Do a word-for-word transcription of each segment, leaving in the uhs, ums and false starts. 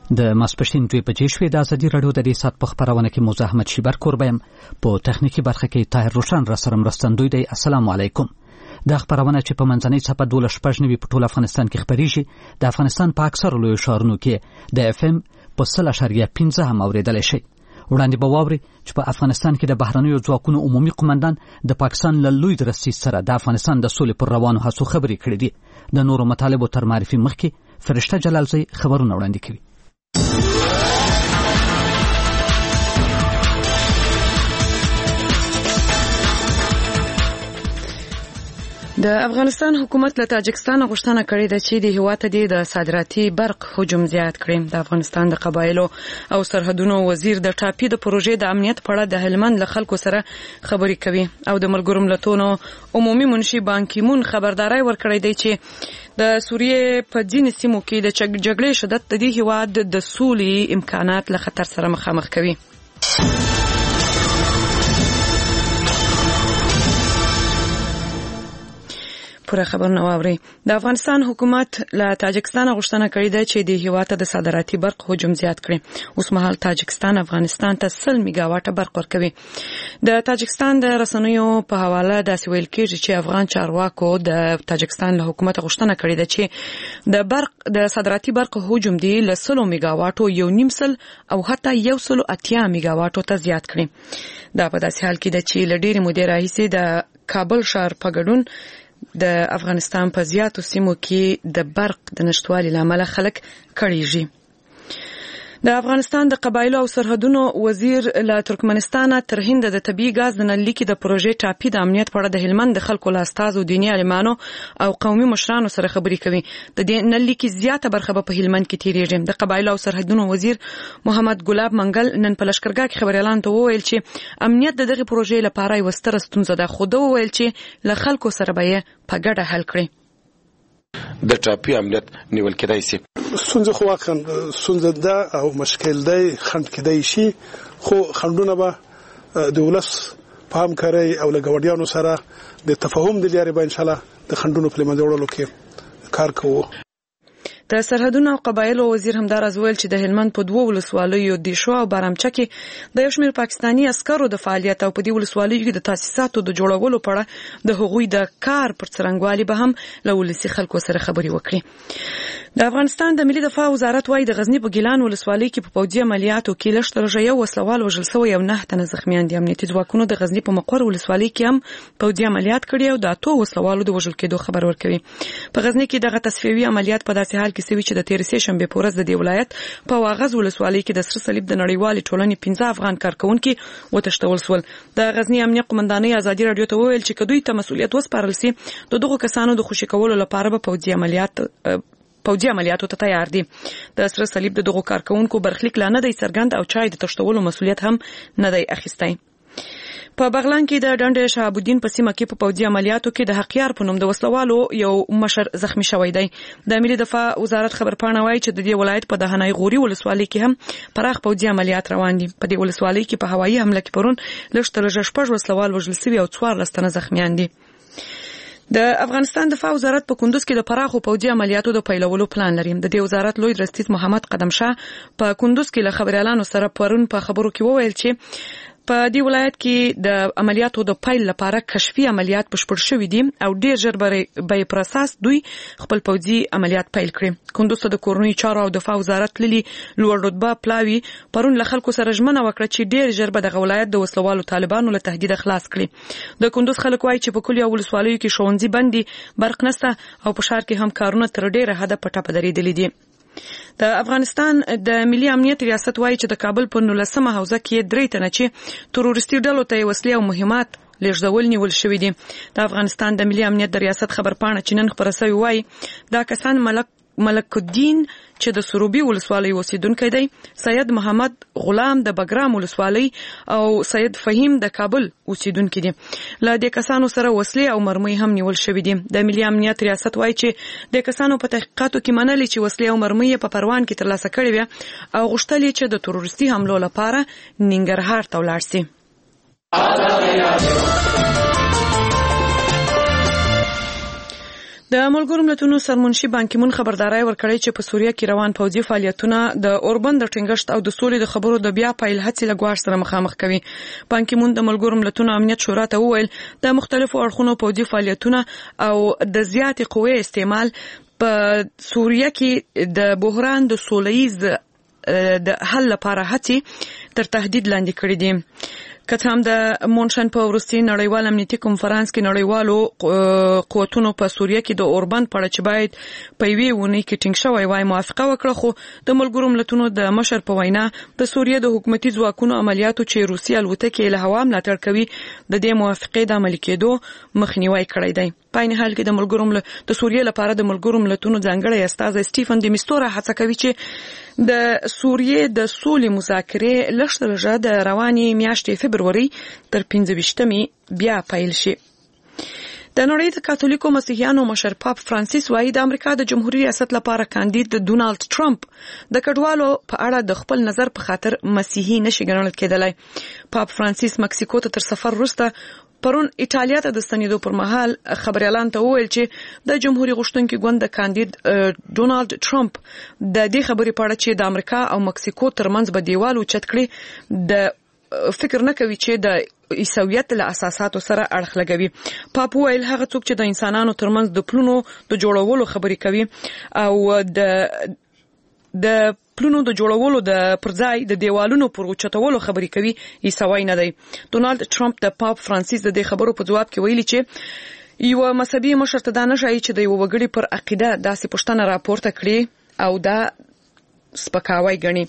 د ماسپښین دوی بجې شوې. د ازادي راډیو د دې ساعت په خپرونه کې موزه احمد شیبر کوربه یم، په تخنیکي برخه کې طاهر روشن را سره مرستندوی دی. السلام علیکم. د خبرونه چې په منځنۍ څپه دولس شپږ نوي په ټول افغانستان کې خبرېږي، د افغانستان په اکثر لویو ښارونو کې د اف ام په سل اشاریه پنځه هم اورېدلی شي. وړاندې به واوري چې په افغانستان کې د بهرنیو ځواکونو عمومي قومندان د پاکستان له لوی درستیز سره د افغانستان د سولې پر روانو هڅو خبرې کړې دي. د نورو مطالبو تر معرفي مخکې فرشته جلالزی خبرونه وړاندې کوي. د افغانستان حکومت له تاجکستان غوښتنه کړې ده چې د هیواد ته د صادراتي برق حجم زیات کړي. د افغانستان د قبایلو او سرحدونو وزیر د ټاپي د پروژې د امنیت په اړه د هلمند له خلکو سره خبرې کوي او د ملګرو ملتونو عمومي منشي بان کی مون خبرداري ورکړې ده چې د سوریې په ځینې سیمو کې د جګړې شدت د دې هیواد د سولې امکانات له خطر سره مخامخ کوي. پوره خبرونه واوري. د افغانستان حکومت له تاجکستان غوښتنه کړې ده چې د هیواد ته د صادراتي برق حجم زیات کړي. اوس مهال تاجکستان افغانستان ته سل میگا واټه برق ورکوي. د تاجکستان د رسنیو په حواله داسې ویل کېږي چې افغان چارواکو د تاجکستان له حکومت غوښتنه کړې ده چې د برق د صادراتي برق حجم دی له سل میگا واټو یو نیم سل او حتی یو سل اتیا میگا واټو ته زیات کړي. دا په داسې حال کې ده چې له ډېرې مودې راهیسې د کابل ښار په ګډون د افغانستان په زیاتو سیمو کې د برق د نشټوالي لامل خلک کړيږي. د افغانستان د قبایلو او سرحدونو وزیر له ترکمنستان تر هند د طبي غاز د نللیکي د پروژې ټاپي د امنیت په اړه د هلمند د خلکو له استازو دیني عالمانو او قومي مشرانو سره خبرې کوي. د دې نللیکي زیاته برخه په هلمند کې تیریږي. د قبایلو او سرحدونو وزیر محمد ګلاب منګل نن په لشکرګاه کې خبريالان ته وویل چې امنیت د دغه پروژې لپاره یو ستر ستونزه ده، خو دا وویل چې له خلکو سره به یې په ګډه حل کړي. د ټاپي امنیت نیول کېدای شي. ستونزه خو واقعا ستونزه ده او مشکل دی، خند کېدای شي، خو خندونه به د ولس په همکارۍ او له ګاونډیانو سره د تفاهم د لارې به ان شاء الله د خندونو په منځ وړلو کې کار کوو. د سرحدونو او قبایلو وزیر همداراز ویل چې د هلمند په دوه ولسوالیو دیشو او بارامچه کې د یو شمېر پاکستاني عسکرو د فعالیت او په دې ولسوالیو کې د تاسیساتو د جوړولو په اړه د هغوی د کار پر څرنګوالي به هم له ولسي خلکو سره خبرې وکړي. د افغانستان د ملي دفاع وزارت وايي د غزنی په ګیلان ولسوالۍ کې په پوځي عملیاتو کې لږ تر لږه یو وسلوال وژل شوی او نه تنه زخمیان دي. امنیتي ځواکونو د غزنی په مقر ولسوالۍ کې هم پوځي عملیات کړي او د اتو وسلوالو د وژل کېدو خبر ورکوي. په غزنی کې دغه تصفیوي عملیات په داسې حال کې سوي چې د تیر سه شنبه په ورځ د دې ولایت په واغز ولسوالۍ کې د سر صلیب د نړیوالې ټولنې پنځه افغان کارکونکو وتښتول شول. د غزنی امنیه قومندانۍ ازادي رادیو ته وویل چې کدوې ته مسؤلیت وسپارل سي د دغه کسانو د خوشي کولو لپاره به پوځي عملیات پوځي عملیاتو ته تیار دي. د سر صلیب د دغه کارکونکو برخلیک لا نه دی څرګند او چای د تښتولو مسؤلیت هم نه دی اخیستی. په بغلان کې د ډنډ شاه ابو الدین په سیمه کې په پوځي عملیاتو کې د حقیار په نوم د وسلوالو یو مشر زخمی شوی دی. د ملي دفاع وزارت خبرپاڼه وايي چې د دې ولایت په دهنای غوري ولسوالۍ کې هم پراخ پوځي عملیات روان دي. په دې ولسوالۍ کې په هوایي حمله کې پرون لږ تر لږه شپږ وسلوال وژل شوي او څوارلس تنه زخمیان دي. د افغانستان دفاع وزارت په کندوز کې د پراخو پوځي عملیاتو د پیلولو پلان لري. د دې وزارت لوی درستیز محمد قدم شاه په کندوز کې له خبريالانو سره پرون په خبرو کې وویل چې په دې ولایت کې د عملیاتو د پیل لپاره کشفي عملیات بشپړ شوي دي او ډیر ژر به پر اساس دوی خپل پوځي عملیات پیل کړي. کندوز ته د کورنۍ چارو او دفاع وزارت للی لوړ رتبه پلاوی پرون له خلکو سره ژمنه وکړه چې ډیر ژر به د ولایت د وسلوالو طالبانو له تهدید خلاص کړي. د کندوز خلک وایي چې په کلیو ولسوالیو کې ښوونځي بندي، برق نشته او په ښار کې هم کارونه تر ډیره حده په ټاپه درېدلي دي. د افغانستان د ملي امنیت ریاست وايي چې د کابل په نولسمه حوزه کې درې تنه چې تروریستي ډلو ته وسلې او مهمات لېږدول نیول شوي دي. د افغانستان د ملي امنیت د ریاست خبرپاڼه چې نن خبره شوې وايي دا کسان ملک ملک الدین چې د سروبي ولسوالۍ اوسیدونکی دی، سید محمد غلام د بګرام ولسوالۍ او سید فهیم د کابل اوسیدونکي دي. له دې کسانو سره وسلې او مرمۍ هم نیول شوې دي. د ملي امنیت ریاست وايي چې د کسانو په تحقیقاتو کې منلي چې وسلې او مرمۍ په پروان کې ترلاسه کړې وي او غوښتل چې د تروریستي حملو لپاره ننګرهار ته ولاړ شي. د ملګرو ملتونو سرمنشي بان کی مون خبرداري ورکړی چې په سوریه کې روان پوځي فعالیتونه د اوربند د ټینګښت او د سولې د خبرو د بیا پایل هڅې لګوار سره مخامخ کوي. بان کی مون د ملګرو ملتونو امنیت شورا ته وویل د مختلفو اړخونو پوځي فعالیتونه او د زیات قوې استعمال په سوریه کې د بحران د سولېز د حل لپاره هڅې تر تهدید لاندې کړې دي. کته هم د مونشن په ورستي نړیوال امنیتي کنفرانس کې نړیوالو قوتونو په سوریه کې د اوربند په اړه چې باید په یوې ونې کې ټینګ شوی وای موافقه وکړه، خو د ملګرو ملتونو د مشر په وینا د سوریه د حکومتي ځواکونو عملیاتو چې روسیه الوتکې له هوا ملاتړ کوي د دې موافقې د عملي کېدو مخنیوي کړی دی. په این حال کې د ملګرو ملتونو د سوریه لپاره د ملګرو ملتونو ځانګړی استازی سټیفن د میستورا هڅه کوي چې د سوریه د سولې مذاکرې لږ لږه د رواني میاشتې فبروري تر پنځه ویشتمې بیا پیل شي. د نړۍ د کاتولیکو مسیحیانو مشر پاپ فرانسیس وايي د امریکا د جمهوریت ریاست لپاره کاندید ډونالد ټرمپ د کډوالو په اړه د خپل نظر په خاطر مسیحي نشي ګڼل کېدلای. پاپ فرانسیس مکسیکو ته تر سفر وروسته پرون ایټالیا ته د ستنېدو پر مهال خبريالان ته وویل چې د جمهوریت غوښتونکي ګوند د کاندید ډونالد ټرمپ د دې خبرې په اړه چې د امریکا او مکسیکو ترمنځ به دیوال اوچت کړي د فکر نه کوي چې د عیسویت له اساساتو سره اړخ لګوي. پاپ ویل هغه څوک چې د انسانانو ترمنځ د پلونو د جوړولو خبرې کوي او د د پلونو د جوړولو د پرځای د دیوالونو پر اوچتولو خبرې کوي عیسوی نه دی. ډونالد ټرمپ د پاپ فرانسیس د دې خبرو په جواب کې ویلي چې یو مذهبي مشر ته دا نه شي چې د یو وګړي پر عقیده داسې پوښتنه راپورته کړي او دا سپکاوی ګڼي.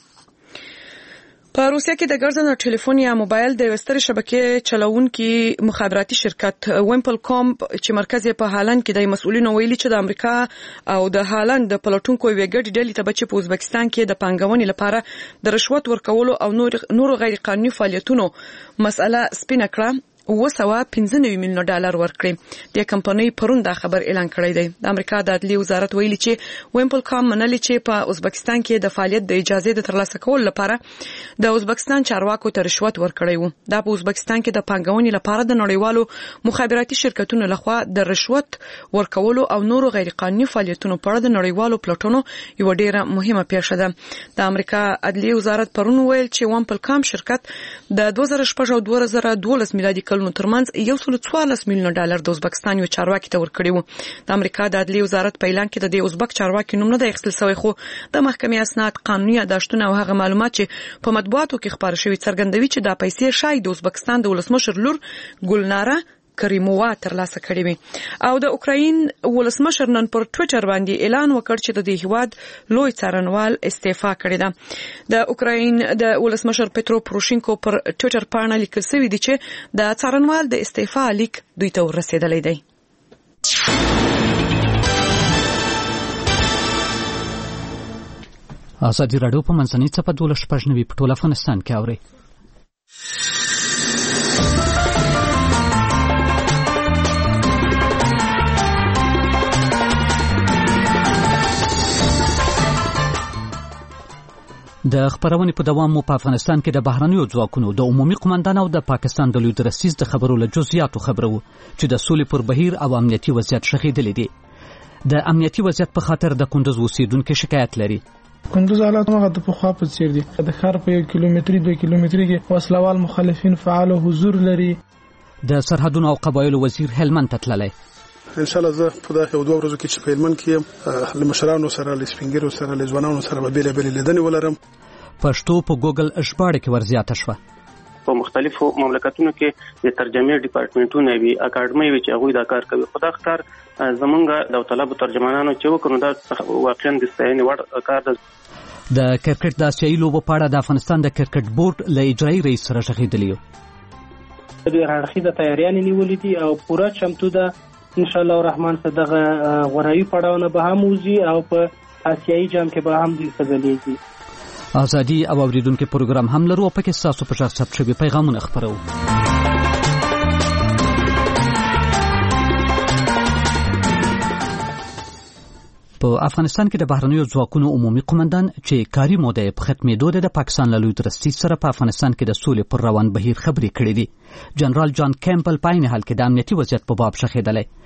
په روسیه کې د ګرځنده ټلیفون یا موبایل د وستري شبکې چلوونکي مخابراتي شرکت ویمپل کوم چې مرکز یې په هالند کې د مسؤلینو ویلي چې د امریکا او د هالند د پلټونکو یو ګډ ډلې ته بچي په ازبکستان کې د پنګونې لپاره د رشوت ورکولو او نور نور غیر قانوني فعالیتونو مسأله سپینه کړه وسوه پنځه نوي میلیونه ډالر ورکړي. د کمپنۍ پرون دا خبر اعلان کړی دی. د امریکا د عدلي وزارت ویلي چې ویمپل کوم منلي چې په ازبکستان کې د فعالیت د اجازه د ترلاسه کولو لپاره د ازبکستان چارواکو ته رشوت ورکړی وو. دا په ازبکستان کې د پنګونې لپاره د نړیوالو مخابراتي شرکتونو لخوا د رشوت ورکولو او نور غیر قانوني فعالیتونو په اړه د نړیوالو پلټونو یو ډیره مهمه پیښه ده. د امریکا عدلي وزارت پرون ویل چې ویمپل کوم شرکت د دوه زره شپږ او دوه زره دولس میلادي کلونو ترمنځ یو سل څوارلس میلیونه ډالر د ازبکستان یو چارواکي ته ورکړي وو. د امریکا د عدلي وزارت په اعلان کې د دې ازبک چارواکي نوم نه دی اخیستل شوی، خو د محکمې اسناد قانوني یادښتونه او هغه معلومات چې په مطبوعاتو کې خبر شوي څرګندوي چې دا پیسې شاید د ازبکستان د ولسمشر لور ګلناره کریمووا ترلاسه کړې وي. او د اوکراین ولسمشر نن پر ټوئیټر باندې اعلان وکړ چې د دې هیواد لوی څارنوال استعفا کړې ده. د اوکراین د ولسمشر پټرو پروشینکو پر ټوئیټر باندې لیکل شوی دی چې د څارنوال د استعفا لیک دوی ته ورسېدلی دی. ازادي راډیو په منځنۍ څپه دولس شپږ نوي په ټول افغانستان کې اوري. د خبرونې په دوام مو په افغانستان کې د بهرنیو ځواکونو د عمومي قومندان او د پاکستان د لوی درستیز د خبرو له جزئیاتو خبرو چې د سولې پر بهیر او امنیتي وضعیت شخېدلې دي. د امنیتي وضعیت په خاطر د کندوز اوسیدونکو شکایت لري. کندوز حالات هغه د پخوا په څیر دي. د ښار په یو کیلومتري دوه کیلومتري کې وسلوال مخالفین فعال حضور لري. د سرحدونو او قبایلو وزیر هلمند ته تللی. ان شاء الله زه په دغه دوه ورځو کې چې په هلمند کې له مشرانو سره له سپینګرو سره له ځوانانو سره به بیل بیل لیدنې ولرم. پښتو په ګوګل ژباړه کې ورزیاته شوه. په مختلفو مملکتونو کې د ترجمې ډپارټمنټونه وي، اکاډمي وي چې هغه دا کار کوي. خو دا کار زمونږ د طلبه ترجمانانو چې وکړو دا واقعا د ستاینې وړ کار ده. د کرکټ د آسیایي لوبو په اړه د افغانستان د کرکټ بورډ له اجرایي رئیس سره غږېدلی و. د هرخي د تیاریانې نیولې دي او پوره چمتو ده ان شاء الله الرحمن. صدغه غوړایي پړاونه به هم وزي او په آسیایي جام کې به هم دې سګلېږي. ازادي او اوریدونکو پروګرام هم لرو په کې تاسو په ځای ثبت شوی پیغامونه خبرو. په افغانستان کې د بهرنیو ځواکونو عمومي قومندان چې کاری موده په ختمېدو ده د پاکستان له لوی درستیز سره په افغانستان کې د سولې پر روان بهیر خبرې کړې دي. جنرال جان کیمپل په عین حال کې د امنیتي وضعیت په باب شخېدلی.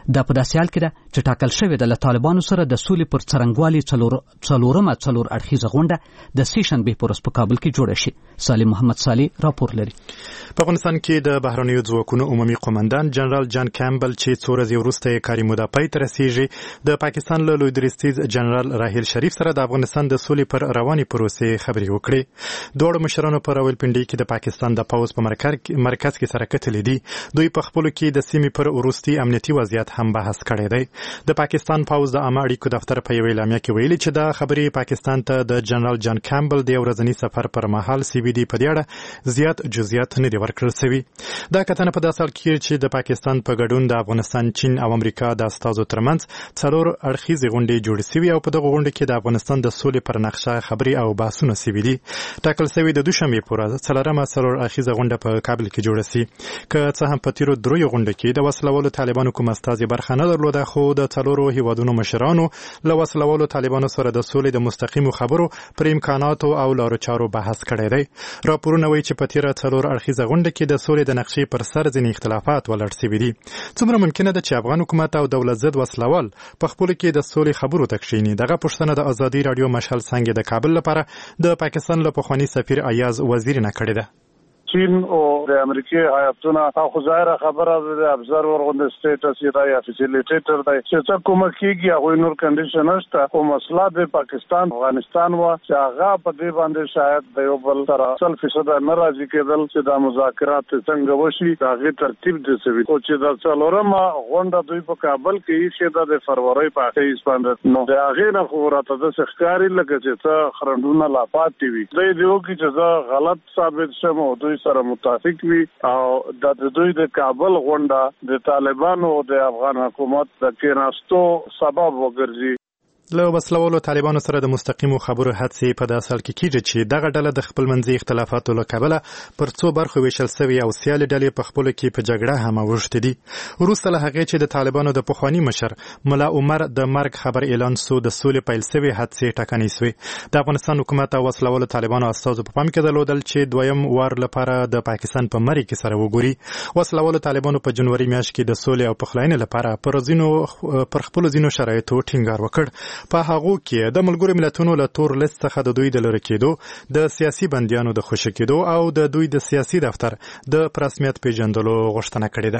دا په داسې حال کې ده چې ټاکل شوې ده له طالبانو سره د سولې پر څرنګوالي څلور څلورمه څلور اړخیزه غونډه د سې شنبې په ورځ په کابل کې جوړه شي. سالم محمد صالح راپور لري. په افغانستان کې د بهرنیو ځواکونو عمومي قومندان جنرال جان کیمبل چې څو ورځې وروسته کاري موده پای ته رسیږي د پاکستان له لوی درستیز جنرال راحیل شریف سره د افغانستان د سولې پر رواني پروسې خبرې وکړې. دواړو مشرانو په راولپنډي کې د پاکستان د پوځ په مرکز کې سره کتلې دي. دوی په خپلو کې د سیمې پر وروستي امنیتي وضعیت هم بحث کړی دی. د پاکستان پوځ د عامه اړیکو دفتر په یوه اعلامیه کې ویلي چې دا خبرې پاکستان ته د جنرال جان کیمبل د یو ورځني سفر پر مهال سی بي ډي په دې اړه زیات جزئیات نه دي ورکړل شوي. دا کتنه په داسې حال کې چې د پاکستان په ګډون د افغانستان، چین او امریکا د استازو ترمنځ څلور اړخیزې غونډې جوړې شوي او په دغه غونډه کې د افغانستان د سولې پر نقشه خبرې او بحثونه شوي دي. ټاکل شوي د دوشنبې په ورځ څلورمه څلور اړخیزه غونډه په کابل کې جوړه شي. که څه هم په تیرو دریو غونډو کې د وسلوالو طالبانو کوم استازي برخه نه درلوده، خو د څلورو هیوادونو مشرانو له وسلوالو طالبانو سره د سولې د مستقیمو خبرو پر امکاناتو او لارو چارو بحث کړی دی. راپورونه وایي چې په تیره څلور اړخیزه غونډه کې د سولې د نقشې پر سر ځینې اختلافات ولاړ شوي دي. څومره ممکنه ده چې افغان حکومت او دولت ضد وسلوال په خپلو کې د سولې خبرو ته کښیني؟ دغه پوښتنه د ازادي راډیو مشعل څانګې د کابل لپاره د پاکستان له پخواني سفیر ایاز وزیر نه کړې ده. چین او د امریکای هیاتونه او ظاهره خبره د ابزرور غونډه سټیټس یې راي فیسیلیټیټر دی چې څه کوم کېږي هغه نور کنډیشن نشته. او مسله د پاکستان افغانستان و چې هغه په دې باندې شاید د یو بل سره سل فیصد نه راځي کېدل چې د مذاکرات څنګه وشي دا غي ترتیب دي سوي. او چې د څلورمه غونډه دوی په کابل کې یې شه د فروری په اخیس باندې نو د هغه نه خبرته د ښکاری لکه چې څه خرندونه لا پاتې وي. دوی دیو کې چې زه غلط ثابت شم او دوی سره متفق وي او د دوی د کابل غونډه د طالبانو او د افغان حکومت د کېناستو سبب وګرځي. له وسلوالو طالبانو سره د مستقیمو خبرو هڅې په داسې حال کې کېږي چې دغه ډله د خپلمنځي اختلافاتو له کبله پر څو برخو ویشل سوي او سیالې ډلې په خپلو کې په جګړه هم اوښتې دي. وروسته له هغې چې د طالبانو د پخواني مشر ملا عمر د مرګ خبر اعلان سو، د سولې پیل سوي هڅې ټکنۍ سوې. د افغانستان حکومت او وسلوالو طالبانو استازو په پام کې درلودل چې دویم وار لپاره د پاکستان په مرۍ کې سره وګوري. وسلوالو طالبانو په جنوري میاشت کې د سولې او پخلاینې لپاره پر ځینو پر خپلو ځینو شرایطو ټینګار وکړ. په هغو کې د ملګرو ملتونو له تور لیست څخه د دوی د لرې کېدو، د سیاسي بندیانو د خوشي کېدو او د دوی د سیاسي دفتر د رسمیت پیژندلو غوښتنه کړې ده.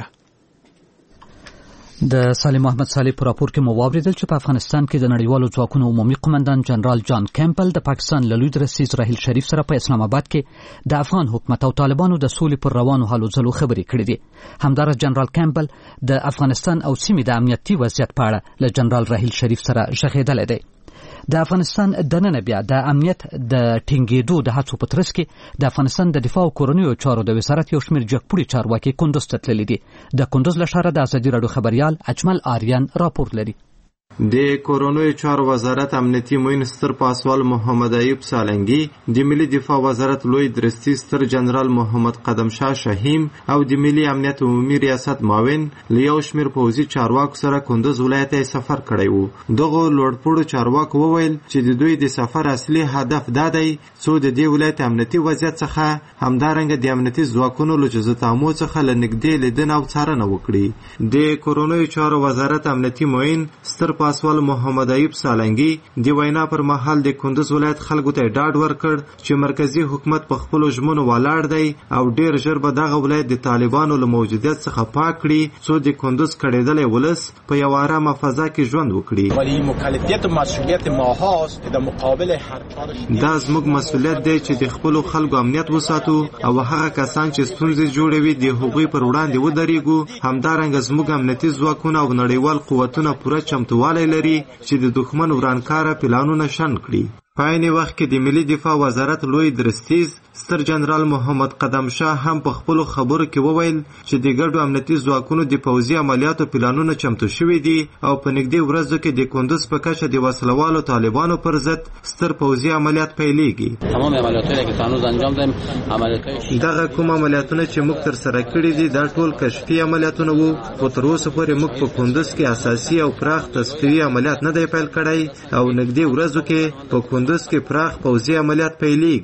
د سالم محمد صالح په راپور کې مو واوریدل چې په افغانستان کې د نړیوالو ځواکونو عمومي قومندان جنرال جان کیمبل د پاکستان له لوی درستیز راحیل شریف سره په اسلام آباد کې د افغان حکومت او طالبانو د سولې پر روانو هلو ځلو خبرې کړې دي. همدارس جنرال کیمبل د افغانستان او سیمې د امنیتي وضعیت په اړه له جنرال راحیل شریف سره غږېدلی دی. د افغانستان دننه بیا د امنیت د ټینګېدو د هڅو په ترڅ کې د افغانستان د دفاع او کورنیو چارو د وزارت یو شمېر جګپوړي چارواکي کندوز ته تللي دي. د کندوز له ښاره د ازادي راډیو خبریال اجمل آریان راپور لري. د کورونوي چارو وزارت امنیتي معین ستر پاسوال محمد ایوب سالنګي، د ملي دفاع وزارت لوی درستیز ستر جنرال محمد قدم شاه شهیم او د ملي امنیت عمومي ریاست معاون له یو شمېر پوځي چارواکو سره کندوز ولایت ته سفر کړی وو. دغه لوړپوړو چارواکو وویل چې د دوی د سفر اصلي هدف دا دی څو د دې ولایت امنیتي وضعیت څخه همدارنګه د امنیتي ځواکونو له جزتامو څخه له نږدې لیدنه او څارنه وکړي. د کورونوي چارو وزارت امنیتي معین ستر پاسوال محمد ایوب سالنګي د وینا پر مهال د کندوز ولایت خلکو ته ډاډ ورکړ چې مرکزی حکومت په خپلو ژمنو ولاړ دی او ډیر ژر به دغه ولایت د طالبانو له موجودیت څخه پاک کړي څو د کندوز کړېدلی ولس په یو آرامه فضا کې ژوند وکړي. ولی مکلفیت او مسئولیت ما هاست که در مقابل هر کار دا زموږ مسئولیت دی چې د خپلو خلکو امنیت وساتو او هغه کسان چې ستونزې جوړوي د هغوی پر وړاندې ودرېږو. همدارنګه زموږ امنیتي ځواکونه او نړیوال قوتونه پوره چمتووالی لري چې د دښمن ورانکاره پلانونه شنډ کړي. په عین وخت کې د ملي دفاع وزارت لوی درستیز ستر جنرال محمد قدم شاه هم په خپلو خبرو کې وویل چې د ګډو امنیتي ځواکونو د پوځي عملیاتو پلانونه چمتو شوي دي او په نږدې ورځو کې د کندوز په کچه د وسلوالو طالبانو پر ضد ستر پوځي عملیات پیلېږي. تمام عملیاتونه چې تاسو انجام دیم عملیات دغه کوم عملیاتونه چې موږ تر سره کړي دي دا ټول کشفي عملیاتونه وو، خو تر اوسه پورې موږ په کندوز کې اساسي او پراخ تصفیوي عملیات نه دی پیل کړی او نږدې ورځو کې په کندوز کې پراخ پوځي عملیات پیلېږي.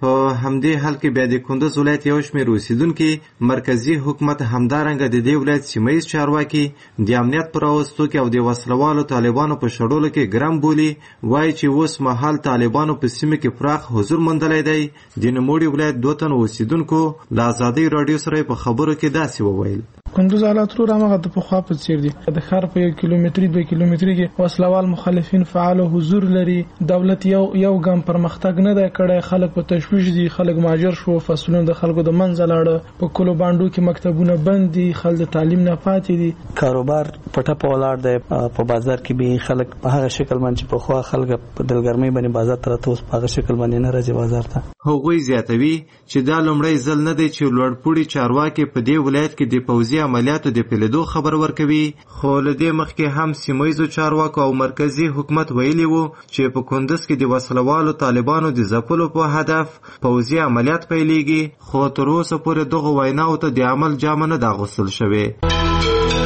په همدې حال کې بیا د کندز ولایت یو شمېر اوسیدونکي مرکزي حکومت همدارنګه د دې ولایت سیمه ییز چارواکي د امنیت په راوستو کې او د وسلوالو طالبانو په شړلو کې ګرم بولي. وایي چې اوس مهال طالبانو په سیمه کې پراخ حضور موندلی دی. د نوموړي ولایت دوه تنه اوسیدونکو له ازادۍ راډیو سره په خبرو کې داسې وویل: کندوز حالات رو هغه د پخوا په څیر دي. د ښار په یو کیلومتري دوه کیلومتري کې وسلوال مخالفین فعال او حضور لري. دولت یو یو ګام پرمختګ نه دی کړی. خلک په تشویش دي، خلک ماجر شو، فصلونه د خلکو د منځ لاړه. په کلو باندو کې مکتبونه بند دي، خلک د تعلیم نه پاتې دي. کاروبار پټه په ولاړ دی. په بازار کې به خلک په هغه شکل باندې په خوا خلک په دلګرمۍ باندې بازار ته راته اوس په هغه شکل باندې نه راځي بازار ته. هغوی زیاتوي چې دا لومړی ځل نه دی چې لوړپوړي چارواکي په دې ولایت کې د پوځي عملیاتو د پیلېدو خبر ورکوي. خو له دې مخکې هم سیمه ییزو چارواکو او مرکزي حکومت ویلي وو چې په کندز کې د وسلوالو طالبانو د ځپلو په هدف پوځي عملیات پیلېږي. خو تر اوسه پورې دغو ویناو ته د عمل جامه نه ده اغوستل شوې.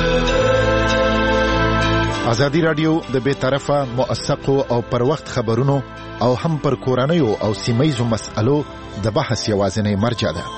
ازادي راډیو د بې طرفه موثقو او پر وخت خبرونو او هم پر کورنیو او سیمه‌ییزو مسألو د بحث یوازینی مرجع ده.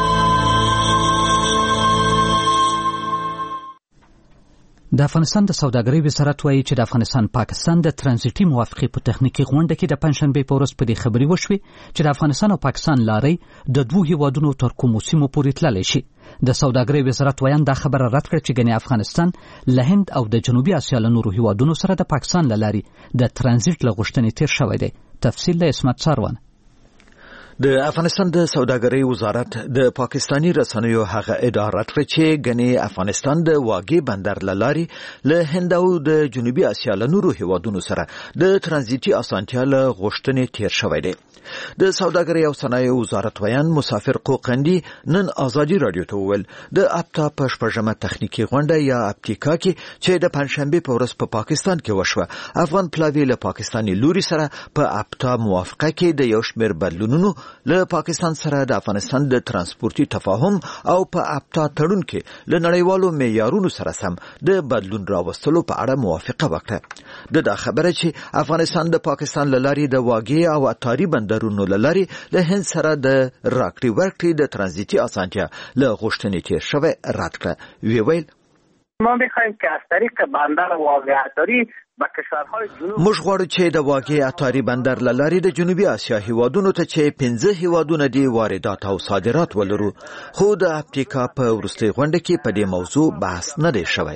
د افغانستان د سوداګرۍ وزارت وایي چې د افغانستان پاکستان د ترانزیټي موافقې په تخنیکي غونډه کې د پنځشنبې په ورځ په دې خبرې وشوې چې د افغانستان او پاکستان لارې د دوه هیوادونو تر کومو سیمو پورې تللی شي. د سوداګرۍ وزارت ویان دا خبره رد کړه چې ګنې افغانستان له هند او د جنوبي اسیا له نورو هیوادونو سره د پاکستان له لارې د ترانزیټ له غوښتنې تیر شوی دی. تفصیل له اسمت ساروان. د افغانستان د سوداګرۍ وزارت د پاکستانی رسنیو هغه اداره کړ چې ګنې افغانستان د واګې بندر لاري له هند او د جنوبي اسیا له نورو هیوادونو سره د ترانزیټي اسانتیا له غوښتنې تیر شوی دی. د سوداګرۍ او صنایعو وزارت ویان مسافر قوقندي نن ازادي رادیو ته وویل د اپتا په شپږمه تخنیکي غونډه یا اپتیکا کې چې د پنځشنبې په ورځ په پاکستان کې وشوه افغان پلاوی له پاکستاني لوري سره په اپتا موافقه کې د یو شمېر بدلونونو له پاکستان سره د افغانستان د ترانسپورتي تفاهم او په اپتا تړون کې له نړیوالو معیارونو سره سم د بدلون راوستلو په اړه موافقه وکړه. د دا خبره چې افغانستان د پاکستان له لارې د واګې او اتاري بندرونو له لارې له هند سره د راکړې ورکړې د ترانزیتي اسانتیا له غوښتنې تیر شوی رد کړه. وی ویل ما می‌خوایم که از طریق بندر واګې اتاری موږ غواړو چې د واګې اتاري بندر له لارې د جنوبي اسیا هیوادونو ته چې پنځه هیوادونه دي واردات او صادرات ولرو. خو د اپتیکا په وروستۍ غونډه کې په دې موضوع بحث نه دی شوی.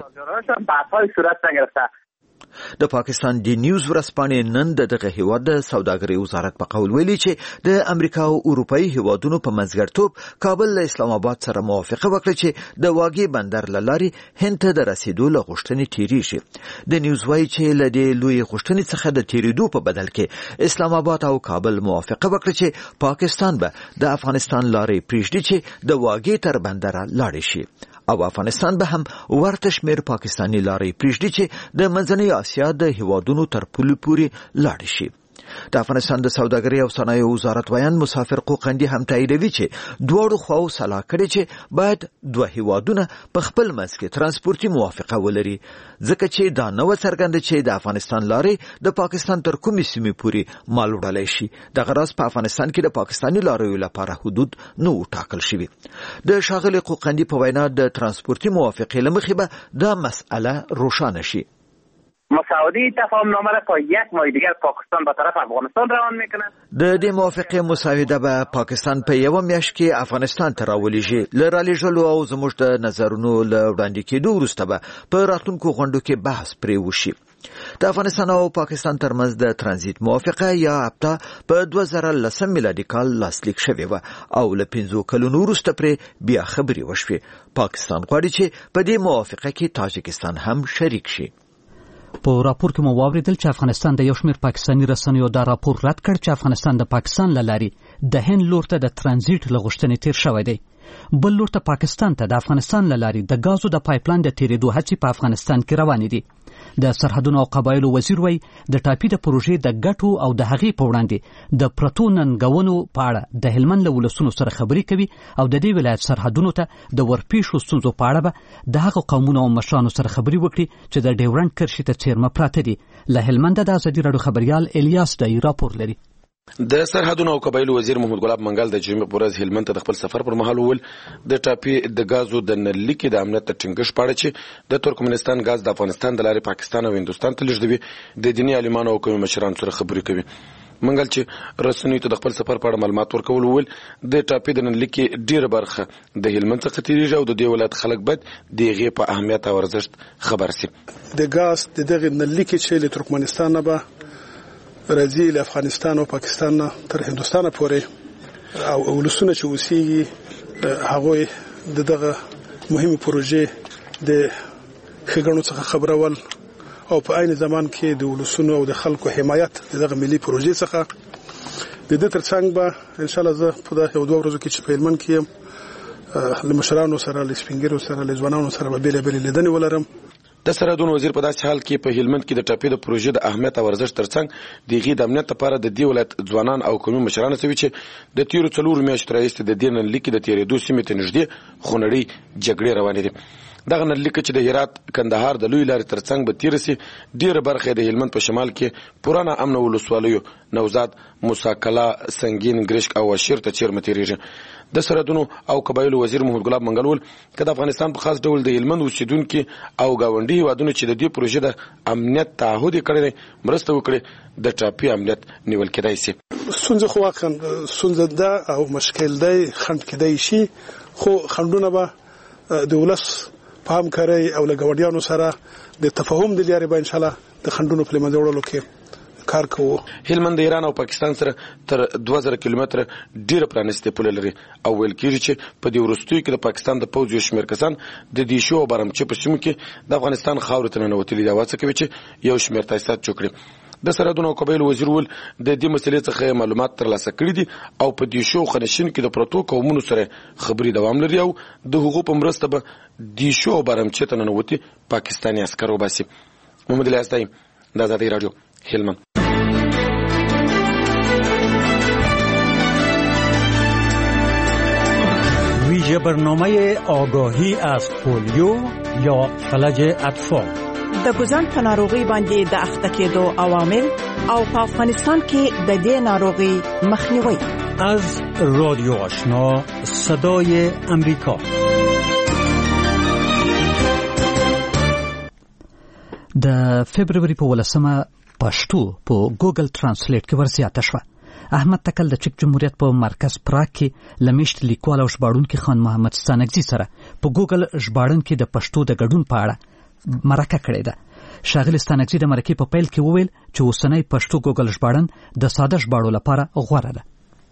د پاکستان دی نیوز ورځپاڼې نن د دغه هیواد د سوداګرۍ وزارت په قول ویلي چې د امریکا او اروپایي هیوادونو په منځګړیتوب کابل له اسلام آباد سره موافقه وکړه چې د واګې بندر له لارې هند ته د رسیدو له غوښتنې تیریږي. د نیوز وایي چې له دې لویې غوښتنې څخه د تیریدو په بدل کې اسلام آباد او کابل موافقه وکړه چې پاکستان به د افغانستان لارې پریږدي چې د واګې تر بندره لاړې شي او افغانستان به هم ورته شمیر پاکستانی لارې پریږدي چې د منځنۍ اسیا د هیوادونو تر پولې پورې لاړ شي. د افغانستان د سوداګرۍ او صنایعو وزارت ویان مسافر قوقندي هم تاییدوي چې دواړو خواو سلا کړي چې باید دوه هیوادونه په خپل منځ کې ترانسپورتي موافقه ولري ځکه چې دا نو څرګنده چې د افغانستان لارې د پاکستان تر کومې سیمې پورې مال وړلای شي. دغه راز په افغانستان کې د پاکستاني لاریو لپاره حدود نه ټاکل شوي. د شاغلي قوقندي په وینا د ترانسپورتي موافقې له مخې به دا مسئله روښانه شي. مساعده تفاهم نامه را تا یک ماه دیگر پاکستان به طرف افغانستان روان میکنه. د دې موافقې مساعده به پاکستان په یو میاشت کې افغانستان ته راولېږي. له رالیږلو او زموږ د نظرونو له وړاندې کېدو وروسته به په راتلونکو غونډو کې بحث پرې وشي. د افغانستان او پاکستان ترمنځ د ترانزیت موافقه یا اپتا په دوه زره لسم میلادي کال لاسلیک شوې وه او له پنځو کلونو وروسته پرې بیا خبرې وشوې. پاکستان غواړي چې په دې موافقه کې تاجکستان هم شریک شي. په راپور کې مو واوریدل چې افغانستان د یو شمېر پاکستاني رسنیو دا راپور رد کړ چې افغانستان د پاکستان له لارې د هند لور ته د ترانزیت له غوښتنې تیر شوی دی. بل لور ته پاکستان ته د افغانستان له لارې د غازو د پایپلاین د تیریدو هڅې په افغانستان کې روانې دي. د سرحدونو او قبایلو وزیر وایي د ټاپي د پروژې د ګټو او د هغې په وړاندې د پرتو ننګونو په اړه د هلمند له ولسونو سره خبرې کوي او د دې ولایت سرحدونو ته د ورپېښو ستونزو په اړه به د هغو قومونو او مشرانو سره خبرې وکړي چې د ډیورنډ کرښې ته څیرمه پراته دي. له هلمنده د ازادي راډیو خبریال الیاس دای راپور لري. د سرحدونو او قبایلو وزیر محمد ګلاب منګل د جمعې په ورځ هلمند ته د خپل سفر پر مهال وویل د ټاپي د غازو د نلي کې د امنیت د ټینګښت په اړه چې د ترکمنستان غاز د افغانستان د لارې پاکستان او هندوستان ته لیږدوي د دیني عالمانو او قومي مشرانو سره خبرې کوي. منګل چې رسنیو ته د خپل سفر په اړه معلومات ورکول وویل د ټاپي د نلي کې ډیره برخه د هلمند څخه تیریږي او د دې ولایت خلک باید د هغې په اهمیت او ارزښت خبر شي. د غاز د دغه نلي کې چې له ترکمنستان نه به راځي له افغانستان او پاکستان تر هندوستان پورې او ولسونه چې اوسېږي هغه د دغه مهمه پروژې د خګړو څخه خبرول او په عین زمان کې د ولسونو او د خلکو حمایت دغه ملي پروژې څخه د دې ترڅنګ به ان شاء الله زه په دغه دوه ورځو کې چې په هلمند کې له مشرانو سره له سپینګرو سره له ځوانانو سره به بیل بیل لیدنې ولرم. د سرحدونو وزیر په داسې حال کې په هلمند کې د ټاپي د پروژې د اهمیت او ارزښت ترڅنګ د هغې د امنیت لپاره د دې ولایت ځوانان او قومي مشران سوي چې د تیرو څلورو میاشتو راهیسې د دې نلي کې د تېرېدو سیمې ته نږدې خونړۍ جګړې روانې دي. دغه نلي چې د هرات کندهار د لوی لارې ترڅنګ به تېره سي ډېره برخه د هلمند په شمال کې پورانه امن ولسوالیو نوزاد موساکلا سنگین ګرشک او واشیر ته چیرمه تېرېږي. د سرحدونو او قبایلو وزیر محمد ګلاب منګل وویل که د افغانستان په خاص ډول د هلمند اوسېدونکي او ګاونډي هېوادونو چې د دې پروژې د امنیت تعهد یې کړی دی مرسته وکړي د ټاپي امنیت نیول کېدای شي. ستونزه خو واقعا ستونزه ده او مشکل دی خنډ کېدای شي خو خنډونه به د ولس په همکارۍ او له ګاونډیانو سره د تفاهم د لارې به ان شاء الله د خنډونو په له منځه وړلو کې کار کوو. هلمند د ایران او پاکستان سره تر دوه زره کیلومتره ډیره پرانیستې پوله لري او ویل کېږي چې په دې وروستیو کې د پاکستان د پوځ یو شمېر کسان د دیشو او برمچه په سیمو کې د افغانستان خاورې ته ننوتلي دي او هڅه کوي چې یو شمېر تاسیسات جوړ کړي. د سرحدونو او قبایلو وزیر وویل د دې مسلې څخه معلومات ترلاسه کړي دي او په دیشو او خنشین کې د پروتو قومونو سره خبرې دوام لري او د هغو په مرسته به دیشو او برمچه ته ننوتي پاکستاني عسکر وباسي. محمد الیاس تایم د آزادۍ راډیو هلمند. ویژه برنامه آگاهی از پولیو یا فلج اطفال د ګوزن په ناروغي باندې د اخته کېدو عوامل او په افغانستان کې د دې ناروغي مخنیوي از رادیو آشنا صدای امریکا. د فبرवरी په ولسمه پښتو په ګوګل ترانسلیټ کې ورزیاته شوه. احمد تکل د چک جمهوریت په مرکز پراګ کې لمیشت لیکوال او ژباړونکي خان محمد ستانکزي سره په ګوګل ژباړن کې د پښتو د ګډون په اړه مرکه کړې ده. شاغل ستانکزي د مرکې په پیل کې وویل چې اوسنۍ پښتو ګوګل ژباړن د ساده ژباړو لپاره غوره ده.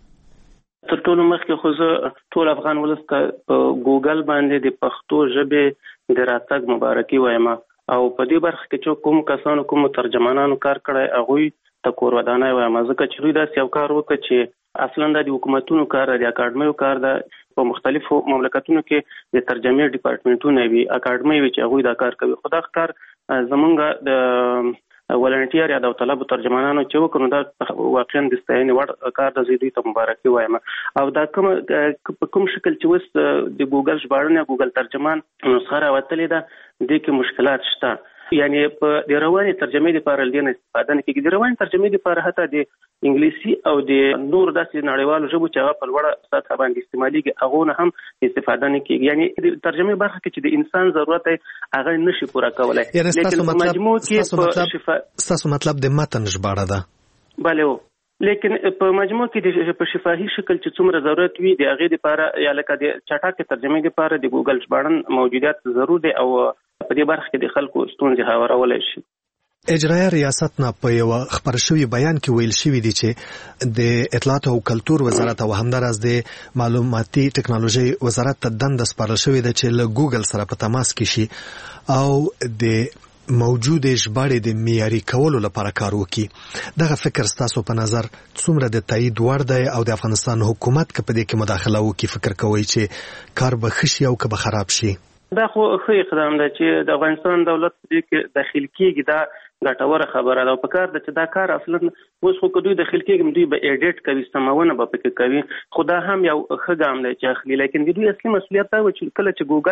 تر ټولو مخکې خو زه ټول افغان ولس ته په ګوګل باندې د پښتو ژبې د راتګ مبارکي وایم او په دې برخه کې چې کوم کسانو کوم ترجمانانو کار کړی هغوی ته کور ودانای وایم ځکه چې دوی داسې یو کار وکړ چې اصلا د حکومتونو کار دی اکاډمیو کار ده په مختلفو مملکتونو کې د ترجمې ډپارټمنټونه وي اکاډمي وي چې هغوی دا کار کوي. خو دا کار زمونږ د ولنټیر یا د طلبو ترجمانانو چې وکړو دا واقعا د ستاینې وړ کار د دوی ته مبارکي وایم او دا کوم کوم شکل چې اوس د ګوګل ژباړن یا ګوګل ترجمان نسخه راوتلې ده دې کې مشکلات شته. یعنی په د رواني ترجمې لپاره لدین استفاده نه کیږي. د رواني ترجمې لپاره حتی د انګلیسي او د نور داسې نړیوالو ژبو چې هغه په لوړه سطح باندې استعماليږي هغه نه هم استفاده نه کیږي. یعنی د ترجمې برخه کې چې د انسان ضرورت هغه نشي پوره کولای. لیکن په مجموع کې تاسو مطلب د متن ژباړه ده. بله لیکن په مجموع کې د په شفاهي شکل چې څومره ضرورت وي د هغې لپاره یا لکه د چټکې ترجمې لپاره د ګوګل ژباړن موجودیت ضرور دی او په دې برخه کې د خلکو ستونزې هوارولای شي. اجرایه ریاست نه په یو خبر شوی بیان کې ویل شوی دی چې د اطلاعات او کلتور وزارت او همدارس د معلوماتي ټکنالوژي وزارت ته دنده سپارل شوې ده چې له ګوګل سره په تماس کې شي او د موجود ژباړې د معیاري کولو لپاره کار وکړي. دغه فکر ستاسو په نظر څومره د تایید وړ دی او د افغانستان حکومت که په دې کې مداخله وکړي فکر کوئ چې کار به ښه شي او که به خراب شي؟ دا خو ښه اقدام ده چې د افغانستان دولت په دې کې داخل کېږي. دا ګټوره خبره ده او په کار ده چې دا کار اصلا اوس خو که دوی داخل کېږي دوی به ایډیټ کوي سمونه به پکې کوي خو دا هم یو ښه ګام دی چې اخلي. لیکن د دوی اصلي مسؤلیت دا و چې کله چې ګوګل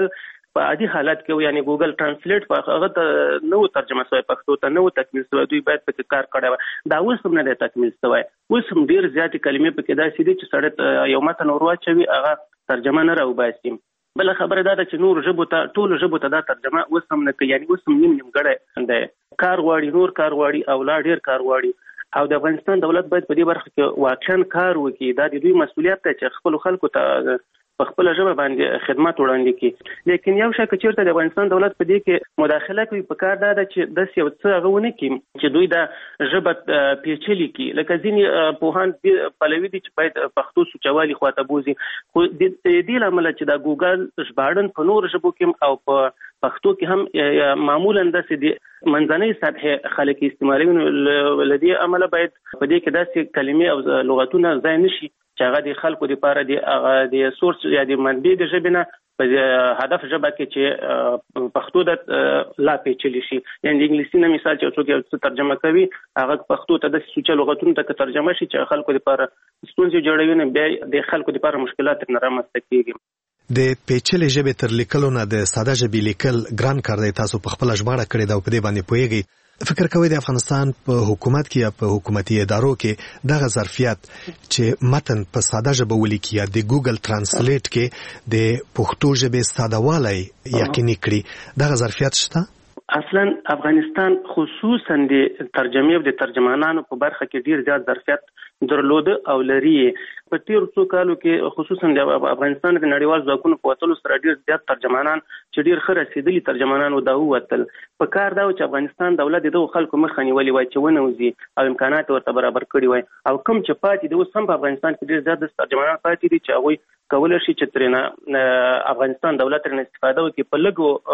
په عادي حالت کې یعنی ګوګل ترانسلیټ په هغه ته نو ترجمه شوی پښتو ته نو تکمیل شوی دوی باید په کار کړی دا اوس هم نه تکمیل شوی اوس هم ډیر زیاتې کلمې په کې داسې دي چې سړی یو متن ورواچوي هغه ترجمه نه راوباسي بل خبره دا ده چې نور ژبو ته ټول ژبو ته دا ترجمه اوس هم نه کوي یعنی اوس هم نیم نیم ګړی دی کار غواړي نور کار غواړي او لا ډیر کار غواړي او د افغانستان دولت باید په دې برخه کې واقعا کار وکړي دا د دوی مسؤلیت دی چې خپل خلکو ته په خپل ژبه باندې خدمات وړاندې کړي لیکن یو شکه چیرته د افغانستان دولت په دې کې مداخله کوي په کار دا ده چې د یو څه هغه ونه کړي چې دوی د ژبه پیچلې کړي لکه ځینې پوهان پلوي دي چې باید پښتو سوچوالي خواته بوزي خو د دې لامل چې د ګوګل ژباړن په نور ژبو کې او په پښتو کې هم معمولا داسې د منځنۍ سطح خلک استعمالوي لدې عمله باید په دې کې داسې کلمې او لغتونه ځای نشي چې هغه د خلکو لپاره د هغه د سورس یا د منبع د ژبې نه په هدف ژبه کې چې پښتو د لا پیچلې شي یعنی د انګلیسي نه مثال چې څوک یو ترجمه کوي هغه پښتو ته د سوچ لغتونو ته ترجمه شي چې خلکو لپاره ستونزې جوړوي نه بیا د خلکو لپاره مشکلات نه رامنځته کیږي د پیچلې ژبې تر لیکلو نه د ساده ژبې لیکل ګران کار دی تاسو په خپل ژباړه کړی دا په دې باندې پوهیږئ فکر کوئ د افغانستان په حکومت کې یا په حکومتي ادارو کې دغه ظرفیت چې متن په ساده ژبه ولیکي یا د ګوګل ترانسلیټ کې د پښتو ژبې ساده والی یقیني کړي دغه ظرفیت شته اصلا افغانستان خصوصا د ترجمې او د ترجمانانو په برخه کې ډیر زیات ظرفیت درلود او لري په تیر څو کالو کې خصوصا د افغانستان د نړیوال ځواکونو په وتلو سره ډیر زیات ترجمانان چې ډیر ښه رسیدلي ترجمانان و دا وتل په کار دا چې افغانستان دولت د خلکو مخه نیولې وای چې ونوځي او امکانات ورته برابر کړي وای او کوم چې پاتې د اوس هم په افغانستان کې ډیر زیات ترجمانان پاتې دي چې هغه کولای شي چې ترنه افغانستان دولت ترنه استفاده وکړي په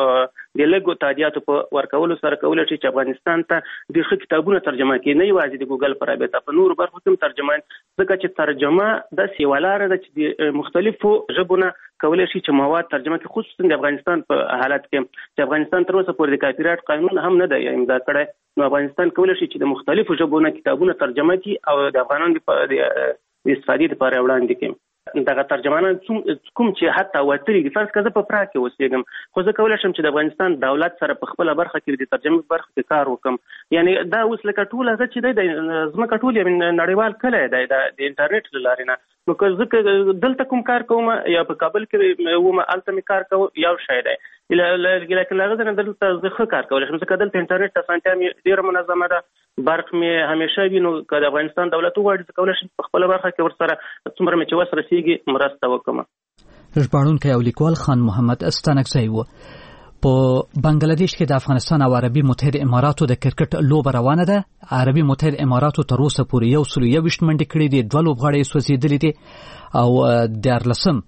لګو د لګو تادیاتو په ورکولو سره کولای شي چې افغانستان ته د ښه کتابونو ترجمه کړي نه یوازې د ګوګل پر رابطه په نور برخو کې ترجمان ځکه چې ترجمه د سیوالاره د چې مختلفو ژبونو کولای شي چې مواد ترجمه کړي خصوصا د افغانستان په حالت کې چې افغانستان تر اوسه پورې د کاپی رایټ قانون هم نه دی امضا کړی نو افغانستان کولای شي چې د مختلفو ژبونو کتابونه ترجمه کړي او د افغانانو د استفادې لپاره وړاندې کړي دغه ترجمانان کوم چې حتی وتري دي فرض کړه په پراکه اوسېږم خو زه کولای شم چې د افغانستان دولت سره په خپل برخه کې د ترجمې برخه کې کار وکم یعنی دا اوس لکه ټول هغه چې د زمکه ټول یې نړیوال کله دی د انټرنیټ لارې نه نو که زه دلته کوم کار کوم یا په کابل کې وم الته می کار کوم یو شی دی لکه هغه نه دلته زه ښه کار کولی شم ځکه دلته انټرنیټ ته اسانتیا مې ډېره منظمه ده برق مې همیشه وي نو که د افغانستان دولت وغواړي زه کولی شم په خپله برخه کې ورسره څومره مې چې وس رسېږي مرسته وکړم ژباړونکی او لیکوال خان محمد ستانکزی و په بنگلاديش کې د افغانستان او عربي متحده اماراتو د کرکټ لوبه روانه ده عربي متحده اماراتو تر اوسه پورې یو سل یو ویشت منډې کړې دي دوه لوبغاړي سوځېدلي دي او دیارلسم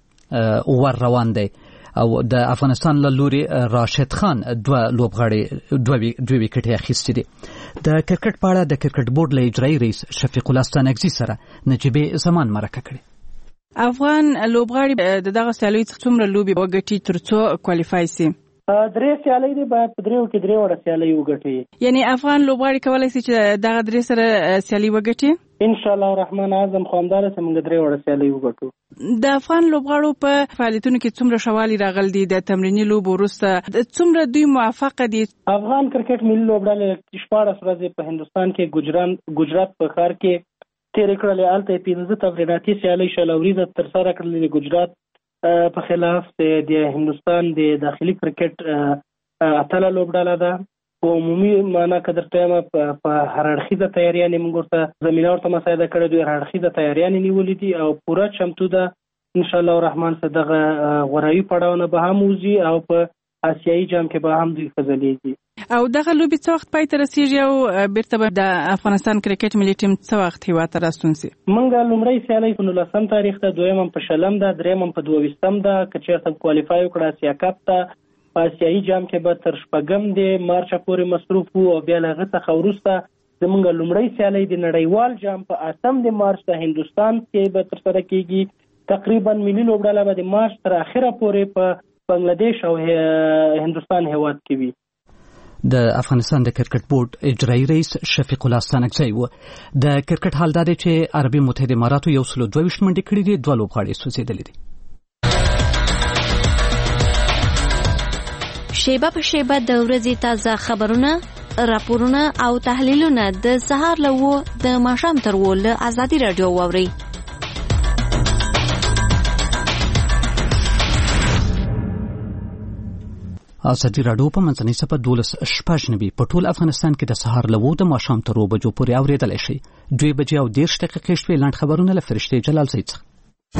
ور روان دی او د افغانستان له لوري راشد خان دوه لوبغاړي دوه دوه وکټې اخیستې دي د کرکټ په اړه د کرکټ بورډ له اجرایي رئیس شفیق الله ستانکزی سره نجيبه زمان مرکه کړې افغان لوبغاړي د دغه سیالیو څومره لوبي وګټي ترڅو کوالیفای شي درې سیالۍ دي باید په دریو کې درې وړه سیالۍ وګټي یعنی افغان لوبغاړي کولای شي چې دغه درې سره سیالي وګټي ان شاء الله الرحمن اعظم خوندار څنګه درې وړه سیالۍ وګټو د افغان لوبغاړو په فعالیتونو کې څومره شوالي راغل دي د تمریني لوبو وروسته څومره دوی موافق دي افغان کرکټ ملي لوبډله شپاړس ورځې په هندستان کې ګجران ګجرات په ښار کې تېرې کړلې هلته یې پنځه تمریناتي سیالۍ شل وریځه ترسره کړلې ګجرات په خلاف د هندستان د داخلي کرکټ اتله لوبډله ده په عمومي معنا که درته وایم په هر اړخیزه تیاریانې موږ ورته زمینه ورته مساعده کړې دوی هر اړخیزه تیاریانې نیولې دي او پوره چمتو ده انشاءالله الرحمن څه دغه غوراوي پړاوونه به هم وځي او په آسیایي جام کې به هم دوی فضلیږي او دغه لوبې څه وخت پای ته رسیږي او بیرته به د افغانستان کرکټ ملي ټیم څه وخت هیواد ته راستون سي موږ لومړی سیالۍ په نولسم تاریخ ته دویم په شلم ده دریم په دوه ویشتم ده که چېرته کوالیفای وکړه اسیا کپ ته په آسیایي جام کې به تر شپږم د مارچ پورې مصروف وو او بیا له هغه څخه وروسته زموږ لومړی سیالۍ د نړیوال جام په اتم د مارچ د هندوستان کې به ترسره کیږي تقریبا ملي لوبډله به د مارچ تر اخره پورې په بنگلاديش او هندوستان هیواد کې وي د افغانستان د کرکټ بورډ اجرایي رئیس شفیق الله ستانکزی و د کرکټ حال دا دی چې عربي متحده اماراتو یو سل دوه ویشت منډې کړې دي دوه لوبغاړي سوځېدلي دي شیبه په شیبه د ورځې تازه خبرونه، راپورونه او تحلیلونه د سهار له وو د ماښام تر وو له ازادي راډیو واورئ. ازادي راډیو په منځنۍ صفحه دولس شپږ نوي په ټول افغانستان کې د سهار له وو د ماښام تر وو بجو پورې اورېدلی شئ. دوه بجې او دېرش دقیقې شوې. لنډ خبرونه له فرشتې جلال زید څخه.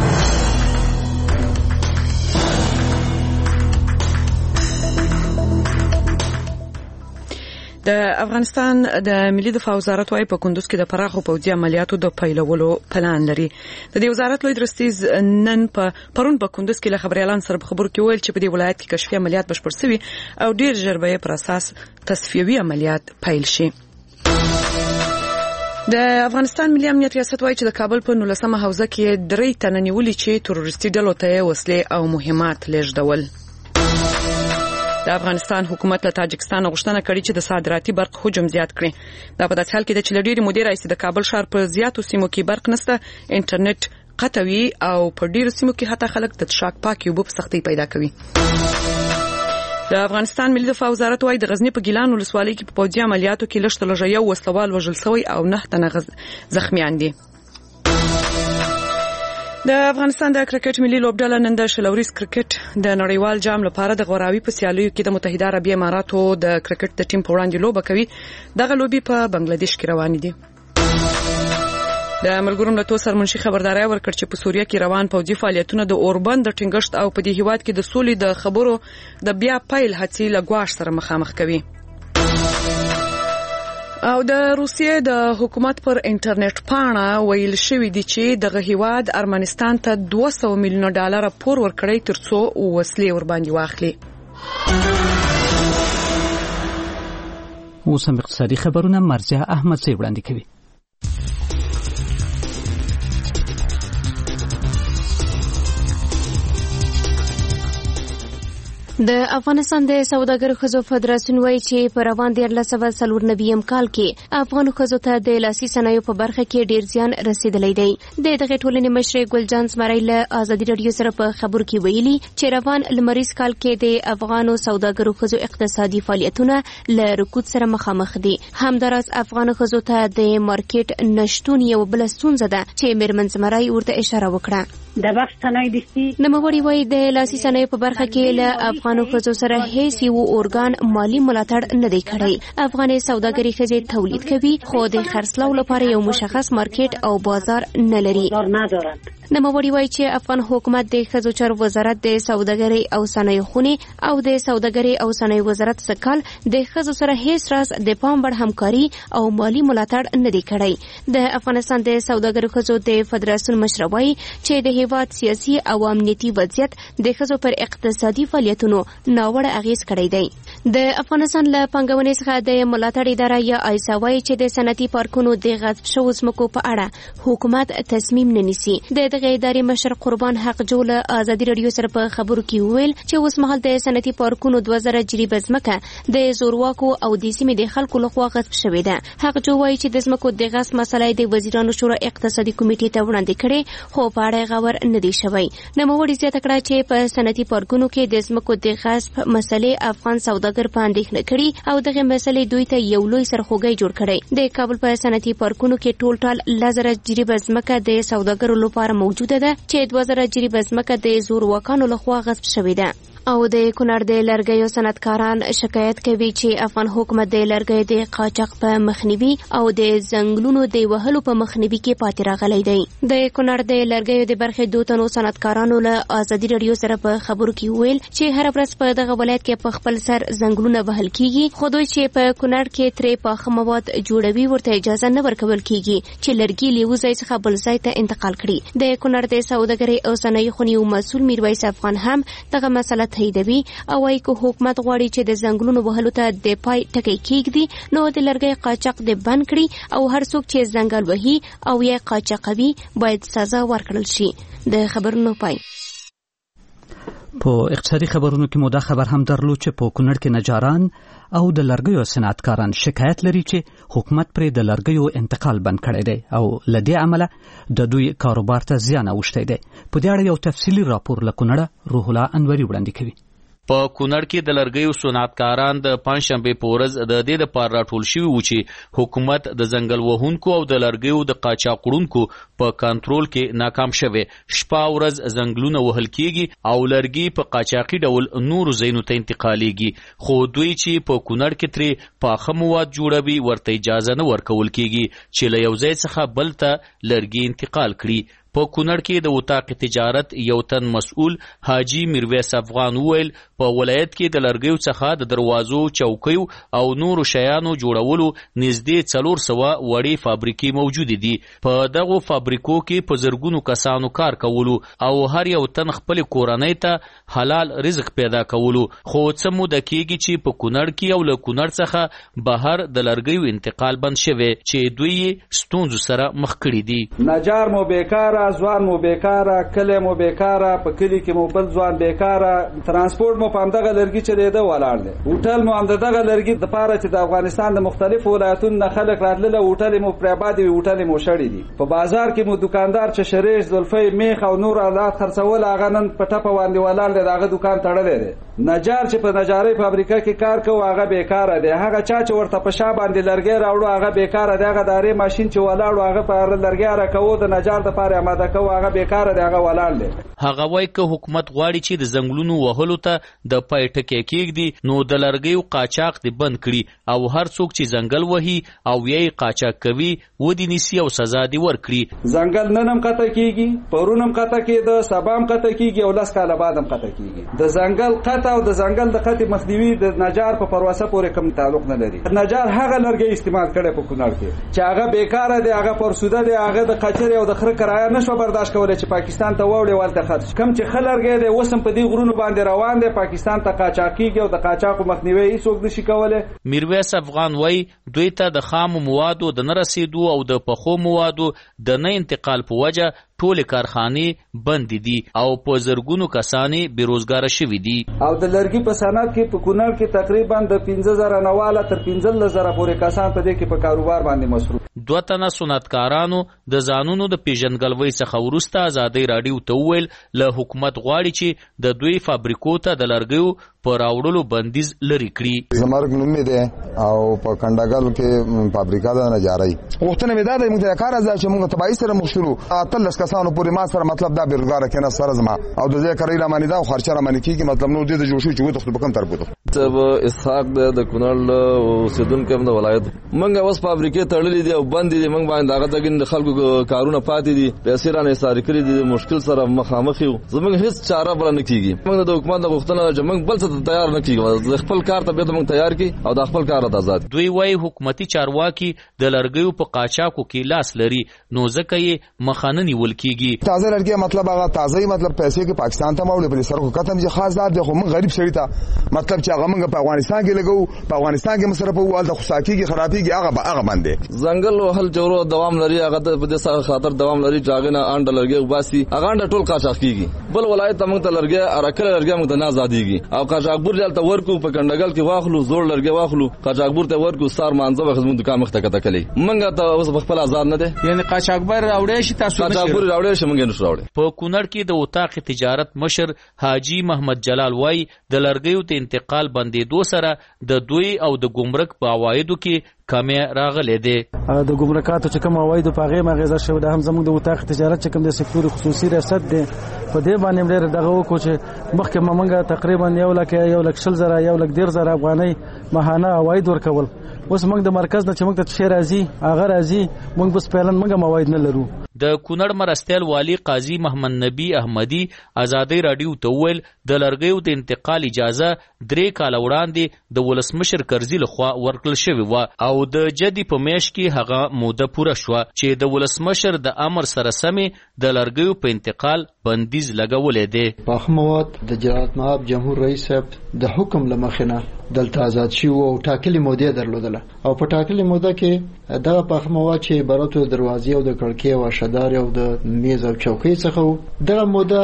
د افغانستان د ملي دفاع وزارت وايي په کندوز کې د پراخو پوځي عملیاتو د پیلولو پلان لري. د دې وزارت لوی درستیز نن په پرون په کندوز کې له خبريالانو سره په خبرو کې ویل چې په دې ولایت کې کشفي عملیات بشپړ شوي او ډیر ژر به پر اساس تصفیوي عملیات پیل شي. د افغانستان ملي امنیت ریاست وايي چې د کابل په نولسمه حوزه کې درې تنه نیولي چې تروریستي ډلو ته وسلې او مهمات لیږدول. د افغانستان حکومت له تاجکستان غوښتنه کړې چې د صادراتي برق حجم زیات کړي. دا په داسې حال کې چې لډيري مدیر رئیس د کابل ښار په زیاتو سیمو کې برق نشته، انټرنیټ قطوي او په ډیرو سیمو کې حتی خلک د شاک پاکي وب سختي پیدا کوي. د افغانستان ملي دفاع وزارت وايي د غزنی په ګیلان ولسوالۍ کې په پوځي عملیاتو کې لږ تر لږه یو وسلوال وژل شوی او نه تنه زخمیان دي. د افغانستان د کرکټ ملي لوبډله نن د شلوريز کرکټ د نړیوال جام لپاره د غوراوي په سیالیو کې د متحده عربی اماراتو د کرکټ د ټیم په وړاندې لوبه کوي. دغه لوبي په بنگلاديش کې روان دي. د ملګرو ملتونو سرمنشي خبرداري ورکړ چې په سوریه کې روان پوځي فعالیتونه د اوربند د ټینګښت او په دې هیواد کې د سولې د خبرو د بیا پیل هڅې لګواښ سره مخامخ کوي. او د روسیې د حکومت پر انټرنیټ پاڼه ویل شوی دی چې دغه هیواد ارمنستان ته دوه سوه میلیونه ډالر پور ورکړی ترڅو وسلې ور باندې واخلي. اوس هم اقتصادي خبرونه مرزیه احمد زی وړاندې کوي. د افغانستان د سوداګرو ښځو فدراسیون وایي چې په روان دیارلس سوه څلور نوي کال کې افغان ښځو ته د لاسي صنایعو په برخه کې ډیر زیان رسیدلی دی. د دغه ټولنې مشر ګلجان سمرای له ازادي راډیو سره په خبرو کې ویلي چې روان لمریز کال کې د افغانو سوداګرو ښځو اقتصادي فعالیتونه له رکود سره مخامخ دي. همداراز افغان ښځو ته د مارکیټ نشټون یو بل ستونزه ده چې میرمن سمرای ورته اشاره وکړه. د بخش صنایع دستي نوموړي وایي د لاسي صنایعو په برخه کې له افغانو ښځو سره هیڅ یو ارګان مالی ملاتړ نه دی کړی. افغاني سوداګري ښځې تولید کوي خو د خرڅلاو لپاره یو مشخص مارکیټ او بازار نه لري. نوموړي وایي چې افغان حکومت د ښځو چارو وزارت د سوداګري او صنایعو خونې او د سوداګري او صنایعو وزارت څخه کال د ښځو سره هیڅ راز د پام وړ همکاري او مالی ملاتړ نه دی کړی. د افغانستان د سوداګرو ښځو د فدراسیون مشر وایي چې د هیواد سیاسي او امنیتي وضعیت د ښځو پر اقتصادي فعالیتونو ناوړه اغیز کړی دی. د افغانستان له پنګونې څخه د ملاتړ اداره یا ایسا وایي چې د صنعتي پارکونو د غصب شوو ځمکو په اړه حکومت تصمیم نه نیسي. د دغه ادارې مشر قربان حق جوله ازادي راډیو سره په خبرو کې وویل چې اوس مهال د صنعتي پارکونو دوه زره جریبه ځمکه د زورواکو او د سیمې د خلکو لخوا غصب شوې ده. حق جو وایي چې د ځمکو د غصب مسله د وزیرانو شورا اقتصادي کمیټې ته وړاندې کړې خو په اړه غور نه دی شوی. نوموړي زیاته کړه چې په صنعتي پارکونو کې د ځمکو د غصب مسلې افغان سوداګر په اندېښنه کړي او دغه مسلې دوی ته یو لوی سرخوږی جوړ کړی. د کابل په صنعتي پارکونو کې ټول ټال لزر جریبه ځمکه د سوداګرو لپاره موجوده ده چې دوه زره جریبه ځمکه د زورواکانو لخوا غصب شوې ده. او د کونړ د لرګیو صنعتکاران شکایت کوي چې افغان حکومت د لرګیو د قاچاق په مخنیوي او د ځنګلونو د وهلو په مخنیوي کې پاتې راغلی دی. د کونړ د لرګیو د برخې دوه تنو صنعتکارانو له ازادي راډیو سره په خبرو کې ویل چې هر ورځ په دغه ولایت کې په خپل سر ځنګلونه وهل کیږي خو دوی چې په کونړ کې ترې پاخه مواد جوړوي ورته اجازه نه ورکول کیږي چې لرګي له یو ځای څخه بل ځای ته انتقال کړي. د کونړ د سوداګرۍ او صنایعو خونې مسؤل میرویس افغان هم دغه مسله تاییدوي او وايي که حکومت غواړي چې د ځنګلونو وهلو ته د پای ټکی کېږدي نو د لرګي قاچاق د بند کړي او هر څوک چې ځنګل وهي او یا قاچاقوي باید سزا ورکړل شي. د خبرونو پای. په اقتصادي خبرونو کې مو دا خبر هم درلود چې په کونړ کې نجاران او د لرګیو صنعتکاران شکایت لري چې حکومت پرې د لرګیو انتقال بند کړی دی او لدې عمله د دوی کاروبار ته زیان اوښتی دی. په دې اړه یو تفصیلي راپور له کونړه روح الله انوري وړاندې کوي. په کونړ کې د لرګیو صنعتکاران د پنځشنبه په ورځ د دې لپاره راټول شوي وو چې حکومت د ځنګل وهونکو او د لرګیو د قاچاق وړونکو په کنټرول کې ناکام شوی. شپه ورځ ځنګلونه وهل کیږي او لرګي په قاچاقي ډول نورو ځایونو ته انتقالیږي، خو دوی چې په کونړ کې ترې پاخه مواد جوړوي ورته اجازه نه ورکول کیږي چې له یو ځای څخه بل ته لرګي انتقال کړي. په کونړ کې د وطاق تجارت یو تن مسؤل حاجی میرویس افغان وویل په ولایت کې د لرګیو څخه د دروازو، چوکیو او نورو شیانو جوړولو نږدې څلور سوه وړې فابریکې موجودې دي. په دغو فابریکو کې په زرګونو کسانو کار کولو او هر یو تن خپل کورنۍ ته حلال رزق پیدا کولو، خو څه موده کېږي چې په کونړ کې او له کونړ څخه بهر د لرګیو انتقال بند شوی چې دوی ستونزو سره مخ کړي دي. نجار مو بیکاره، ځوان مو بیکاره، کلی مو بیکاره، په کلی کې مو بل ځوان بیکاره، ترانسپورت مو په همدغه لرګي چلېده ولاړ دی. هوټل مو همدغه لرګي دپاره چې د افغانستان د مختلفو ولایتونو نه خلک راتلله، هوټلې مو پرې آبادې وي، هوټلې مو شړې دي. په بازار کې مو دوکاندار چې شریش، زلفۍ، میخ او نور آلات خرڅول، هغه نن په ټپه باندې ولاړ دی، د هغه دوکان تړلی دی. نجار چې په نجارۍ فابریکه کې کار کوي هغه بیکاره دی. هغه چا چې ورته په شا باندې لرګی راوړو هغه بیکاره دی. هغه د ارې ماشین چې ولاړ و هغه په لرګی راکوو د نجار دپاره اماده کوو هغه بیکاره دی، هغه ولاړ دی. هغه وایي که حکومت غواړي چې د ځنګلونو وهلو ته د پای ټکی کېږدي نو د لرګیو قاچاق دې بند کړي او هر څوک چې ځنګل وهي او یې قاچاق کوي ودې نیسي او سزا دې ورکړي. ځنګل نن هم قطع کېږي، پرون هم قطع کېده، سبا هم قطع کېږي او لس کاله بعد هم قطع کېږي. د ځنګل قطع او د ځنګل د قطع مخنیوي د نجار په پروسه پورې کوم تعلق نه لري. نجار هغه لرګي استعمال کړي په کونړ کې چې هغه بیکاره دی، هغه پرسوده دی، هغه د قچرې او د خره کرایه نشو برداشت کولی چې پاکستان ته ووړي ولته خرڅ. کم چې ښه لرګی دی اوس هم په دې غرونو باندې روان دی، پاکستان ته قاچاق کېږي او د قاچاقو مخنیوی هېڅوک نشي کولی. میرویس افغان وایي دوی ته د خامو موادو د نه رسېدو او د پخو موادو د نه انتقال په وجه ټولې کارخانې بندې دي او په زرګونو کسانې بېروزګاره شوي دي. او د لرګي په صنعت کې په کونړ کې تقریبا د پنځه زره نه واله تر پنځلس زره پورې کسان په دې کې په کاروبار باندې مصروف. دوه تنه صنعتکارانو د ځانونو د پیژندګلوۍ څخه وروسته ازادۍ راډیو ته وویل له حکومت غواړي چې د دوی فابریکو ته د لرګیو په راوړلو بندیز لرې کړي. زمرګ نوم مې دی او په کنډګل کې فابریکه ده نجارۍ. غوښتنه مې دا ده موږ ته کار راځي چې موږ تبعیض سره مخ شولو. اتلس کسانو پورې ما سره مطلب دا بیروزګاره کېنه سره زما او د ځای کاري رامنې دا او خرچه رامنې کېږي مطلب نو دې د جوړ شو چې وتښتو په کوم طرف وتښتو. ته به اسحاق د کونړ اوسېدونکی هم د ولایت موږ اوس فابریکې تړلې دي او بندې دي. موږ باندې هغه ځای د خلکو کارونه پاتې دي، پیسې رانه ایسارې کړي دي، مشکل سره مخامخ یو. زموږ هېڅ چاره بله نه کېږي. موږ د حکومت د غوښتنه ده چې موږ بل څه ته تیار نه کېږو، خپل کار ته بیرته موږ تیار کړي او د خپل کار ته آزاد. دوی وایي حکومتي چارواکي د لرګیو په قاچاقو کې لاس لري نو ځکه یې مخه نه نیول کېږي. تازه لرګي مطلب هغه تازه مطلب پیسې کې پاکستان ته موړي په سر کو کتن چې خاص ذات دی، خو موږ غریب شړی ته مطلب چې هغه موږ په افغانستان کې لګو، په افغانستان کې مصرف وو د خصاکیږي خرابېږي هغه هغه باندې ځنګل وهل جوړو دوام لري، هغه په دې خاطر دوام لري چې هغه نه انډ لرګي وباسي، هغه انډ ټول قاچاق کېږي. بل ولایت موږ ته لرګي ارکل لرګي موږ ته نه آزادېږي او قاچاقبور دلته ورکو په کنډګل کې واخلو، زوړ لرګي واخلو، قاچاقبور ته ورکو، سار مانځه وخت موږ دکان مخ ته کته کلی. موږ ته اوس خپل آزاد نه دي، یعنی قاچاقبر راوړې شي تاسو قاچاقبور راوړې شي موږ نه راوړې. په کونړ کې د وطاق تجارت مشر حاجی محمد جلال وای د لرګیو ته انتقال بندېدو سره د دوی او د ګمرک په عوایدو کې کمی راغلی دی. د ګمرکاتو چې کوم عواید په هغې مغیزه شوی ده، هم زموږ د وطاق تجارت چې کوم د سکتور خصوصي ریاست دی په دې باندې ډېر دغه وکړو چې مخکې موږ تقریبا یو لک یو لک شل زره یو لک ډېر زره افغانۍ ماهانه عواید ورکول. اوس موږ د مرکز نه چې موږ ته څه راځي هغه راځي، موږ بس پهلن موږ عواید نه لرو. د کونړ مرستیال والی قاضي محمد نبی احمدی ازادۍ راډیو ته وویل د لرګیو د انتقال اجازه درې کاله وړاندې د ولسمشر کرزي لخوا ورکړل شوې وه او د جدي په میاشت کې هغه موده پوره شوه چې د ولسمشر د امر سره سمې د لرګیو په انتقال بندیز لګولی دی. پاخه مواد د جلالت مآب جمهور رئیس صاحب د حکم له مخې نه دلته آزاد شي او ټاکلې مودې درلودله او په ټاکلې موده کې دغه پاخه مواد چې عبارت د دروازې او د کړکۍ او اشدار او د میز او چوکۍ څخه دغه موده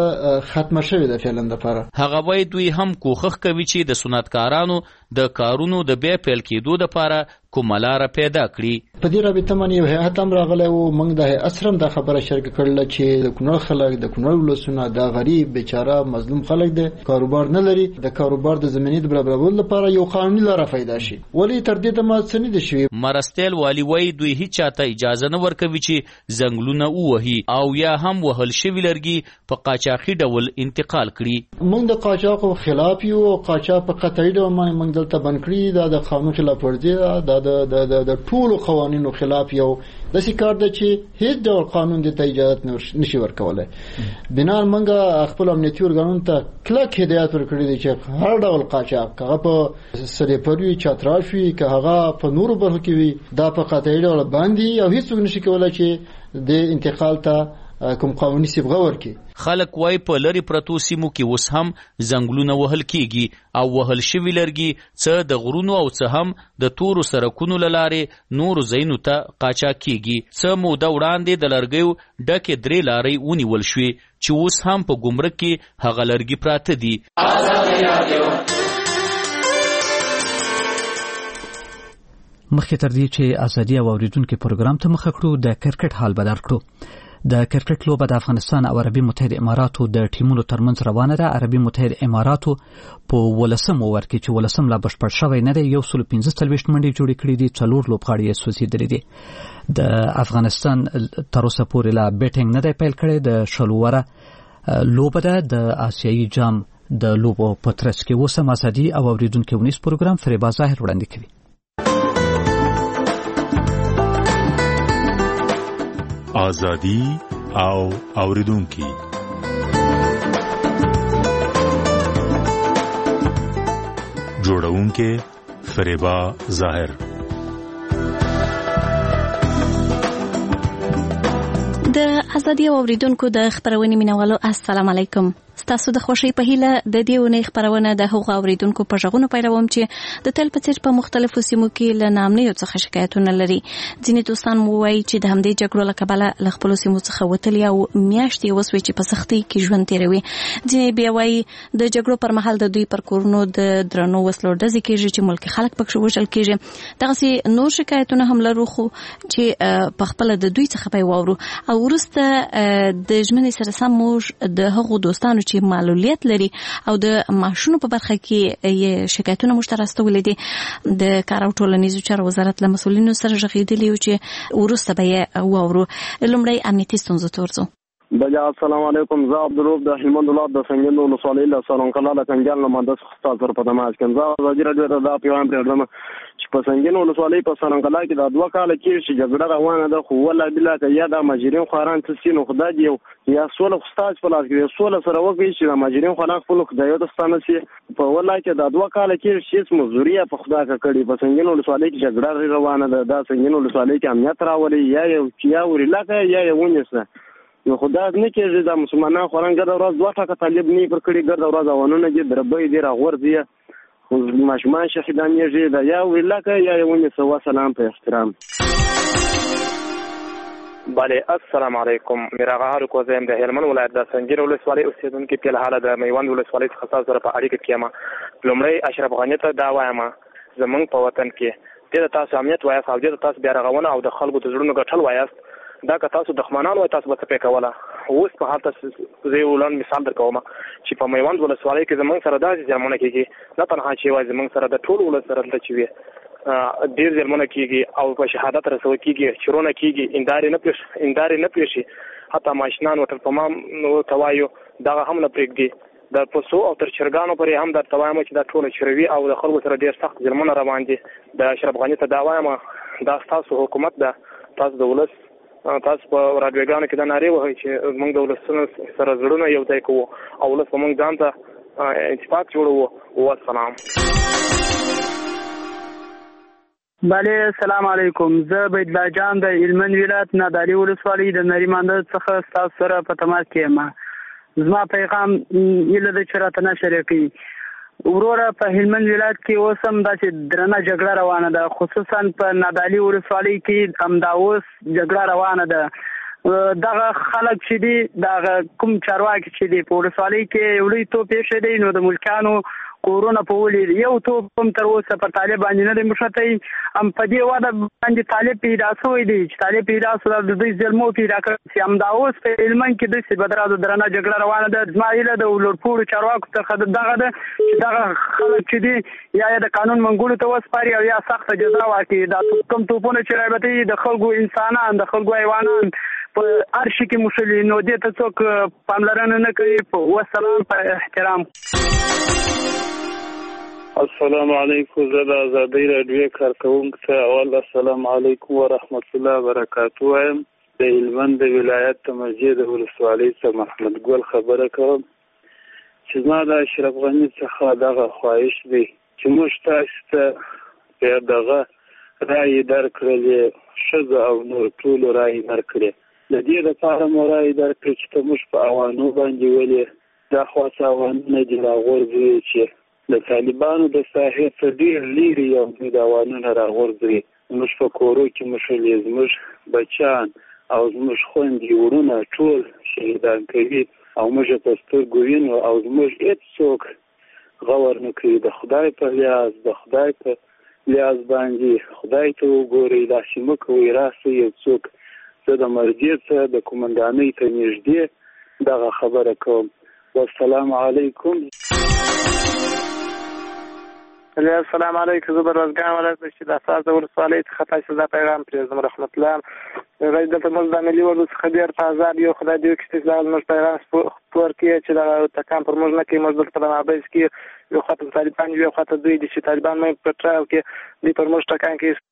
د ختمه شوې ده فعلا دپاره. هغه وایي دوی هم کوښښ کوي چې د صنعتکارانو د کارونو د بیا پیل کېدو دپاره کومه لاره پیدا کړي. په دې رابطه باندې یو هیئت هم راغلی و. موږ د هیئت سره دا خبره شریک کړله چې د کونړ خلک د کونړ ولسونه دا غریب بیچاره مظلوم خلک دي، کاروبار نه لري، د کاروبار د زمینې د برابرولو لپاره یو قانوني لاره پیدا شي. ولې تر دې دمه څه نه دي شوي؟ مرستیل والی وایي دوی هیڅ چاته اجازه نه ورکوي چې ځنګلونه ووهي او یا هم وهل شوي لرګي په قاچاقي ډول انتقال کړي. موږ د قاچاقو خلاف یو. قاچاق په قطعي ډول باندې موږ دلته بند کړي. دا د قانون خلاف ورزي ده، دا د ټولو قوانینو خلاف یو داسې کار ده چې هیڅ ډول قانون دې ته اجازه نشي ورکولی. بنا موږ خپل امنیتي ارګانونو ته کلک هدایت ورکړی دی چې هر ډول قاچاق هغه په سریپر وي، چتراش وي، که هغه په نورو برخو کې وي، دا په قطعي ډول باندې او هیڅوک نشي کولی چې د انتقال ته کوم قانوني صبغه ورکړي. خلک وای په لری پرتو سیمو کې اوس هم ځنګلونه وهل کیږي او وهل شوي لرګي څه د غرونو او څه هم د تورو سرکونو له لارې نورو ځایونو ته قاچاق کیږي. څه موده وړاندې د لرګیو ډکې درې لارې ونیول شوې چې اوس هم په ګمرک کې هغه لرګي پراته دي. مخکې تر دې چې ازادي او اوریدونکو پروګرام ته مخه کړو، د کرکټ حال بدل کړو. د کرکټ لوبه د افغانستان او عربي متحده اماراتو د ټیمونو ترمنځ روانه ده. عربي متحده اماراتو په ولسم اوور کې چې ولسم لا بشپړ شوی نه دی یو سل پنځه څلوېښت منډې جوړې کړې دي، څلور لوبغاړي یې سوځېدلي دي. د افغانستان تر اوسه پورې لا بیټینګ نه دی پیل کړی. د شلوره لوبه ده د آسیایي جام د لوبو په ترڅ کې. اوس هم ازادي او اوریدونکو ونیس پروګرام فریبا ظاهر وړاندې کوي. ازادي او اوریدونکي جوړونکي فریبا ظاهر. د ازادي او اوریدونکو د خبرونې مینوالو السلام علیکم. ستاسو د خوشي په هیله د دې ونې خبرونه د هغو اوریدونکو په ژغونو پیلوم چې د تل په څیر په مختلفو سیمو کې له نامنیو څخه شکایتونه لري. ځینې دوستان مو وایي چې د همدې جګړو له کبله له خپلو سیمو څخه وتلي او میاشتې وسوي چې په سختۍ کې ژوند تیروي. ځینې بیا وایي د جګړو پر مهال د دوی پر کورونو د درنو وسلو ډزې کېږي چې ملکي خلک پکې وژل کېږي. دغسې نور شکایتونه هم لرو خو چې په خپله د دوی څخه به یې واورو او وروسته د ژمنې سره سم موږ د هغو دوستانو چې معلولیت لري او د معاشونو په برخه کې یې شکایتونه موږ ته راستولي دي د کار او ټولنیزو چارو وزارت له مسؤلینو سره غږېدلي یو چې وروسته به یې واورو. لومړی امنیتي ستونزو ته ورځو. بجا السلام علیکم. زه عبدالروف د هلمند ولایت د سنګین ولسوالۍ له سالنکلا له کنجال نه مهندس استاد سره په تماس کې زه ازادي راډیو ته دا پیغام پرېږدم چې په سنګین ولسوالۍ په سالنکلا کې د دوه کاله کې چې جګړه روانه ده خو والله بالله که یا د ماجرین خواران څه سي نو خدای دې یا سوله خو ستاسو په لاس کې سوله سره وکړي چې د ماجرین خواران خپل خدایو ته ستانه سي. په والله کې د دوه کاله کې چې مزدوري په خدا کا کړي په سنګین ولسوالۍ کې جګړه روانه ده. دا سنګین ولسوالۍ کې امنیت راولي یا یو یا ورلاکه یا یو ونیسه نو خدا نه کېږي. د مسلمانان خوران ګرد ورځ دوه ټکه طالب نه پر کړي ګرد ورځ اونونه دي دربې دي راغورځي خو ماشمان شهیدانېږي دا یا ویلاکه یا یونی سوا. سلام په احترام. بله السلام علیکم. میرا غاړو کوزم د هلمند ولایت د سنجیر ولسوالۍ اوسیدونکو په حاله د میوند ولسوالۍ څخه تاسو سره په اړیکه کې ما لومړی اشرف غنی ته دا وایم زمونږ په وطن کې د تاسو امنیت وایي او د تاسو بیا رغونه او د خلکو د زړونو ګټل وایي دا که تاسو دښمنان وای تاسو به څه پې کوله. اوس په حال تاسو زه یو لنډ مثال درکوم چې په میوند ولسوالۍ کې زموږ سره داسې ظلمونه کېږي نه تنها چې وایي زموږ سره د ټول ولس سره دلته چې وي ډېر ظلمونه کېږي او په شهادت رسول کېږي چورونه کېږي اندارې نه پېښ اندارې نه پېښي حتی ماشینان ورته په ما ته وایو دغه هم نه پرېږدي د پسو او تر چرګانو پورې هم درته وایم چې دا ټوله چروي او د خلکو سره ډېر سخت ظلمونه روان دي. د اشرف غني ته دا وایم دا ستاسو حکومت ده تاسو د ولس تاسو په راډیوګانو کې دا نارې وهئ چې موږ د ولسونو سره زړونه یو ځای کوو او ولس به موږ ځان ته اتفاق جوړوو. والسلام. بله السلام علیکم. زه بیدلا جان د هلمند ولایت نادعلي ولسوالۍ د نریمانده څخه ستاسو سره په تماس کې یم. زما پیغام هیله ده چې راته نشر کړي. وروره په هلمند ولایت کې اوس هم داسې درنه جګړه روانه ده خصوصا په نادعلي ولسوالۍ کې همدا اوس جګړه روانه ده. دغه خلک چې دي دغه کوم چارواکي چې دي په ولسوالۍ کې یو لوی توپ ایښی دی نو د ملکیانو کورونه په ولې یو توپ هم تر اوسه پر طالب باندې نه دی مشته ام په دې وده باندې طالب پیدا شوی دی چې طالب پیدا شو د دوی ظلمو پیدا کړ چې هم دا اوس په علمن کې د سی بدرازو درنه جګړه روانه ده اسماعیل د ولورپور چارواکو ته خد دغه ده چې دغه خلک چې دی یا د قانون منګولو ته وسپاري او یا سخت جزا واکړي دا کوم توپونه چې راوتی د خلکو انسانان د خلکو حیوانان په ارشي کې مشلي نو دې ته څوک پاملرنه نه کوي. والسلام په احترام. السلام علیکم. زه د ازادۍ راډیو کارکونکو ته اول السلام علیکم ورحمت الله وبرکاته وایم. د هلمند د ولایت د مسجد ولسوالۍ څخه محمد ګل خبره کوم چې زما د اشرف غني څخه دغه خواهش دی چې موږ تاسو ته په دغه رایې درکړلې ښځه او نور ټولو رایې درکړې د دې لپاره مو رایې درکړې چې ته موږ په اوانو باندې ولې دا خاصه اوانونه دي راغورځوي چې د طالبانو د ساحې څخه ډېر لرې یو دوی د اوانونه راغورځوي. موږ په کورو کې مشلې زموږ بچیان او زموږ خویندې وروڼه ټول شهیدان کوي او موږ په سترګو وینو او زموږ هېڅوک غور نه کوي. د خدای په لیاز د خدای په لیاز باندې خدای ته وګورئ داسې مه کوئ راسئ یو څوک زه د مرجې څخه د قومندانۍ ته نږدې دغه خبره کوم. والسلام علیکم. السلام علیکم. زه برازګان ولایت چې د اساس د ولسوالۍ څخه تاسو دا پیغام پرېږدم رحمت الله غږ دلته موږ د ملي ورځو څخه ډېر په ازاد یو خدای دې وکړي چې موږ پیغام خپور کړي چې د تکان پر موږ نه کوي. موږ دلته په مابیځ کې یو خواته طالبان یو خواته دوی دي چې طالبان مې په ټراو کې دوی پر موږ ټکان کوي.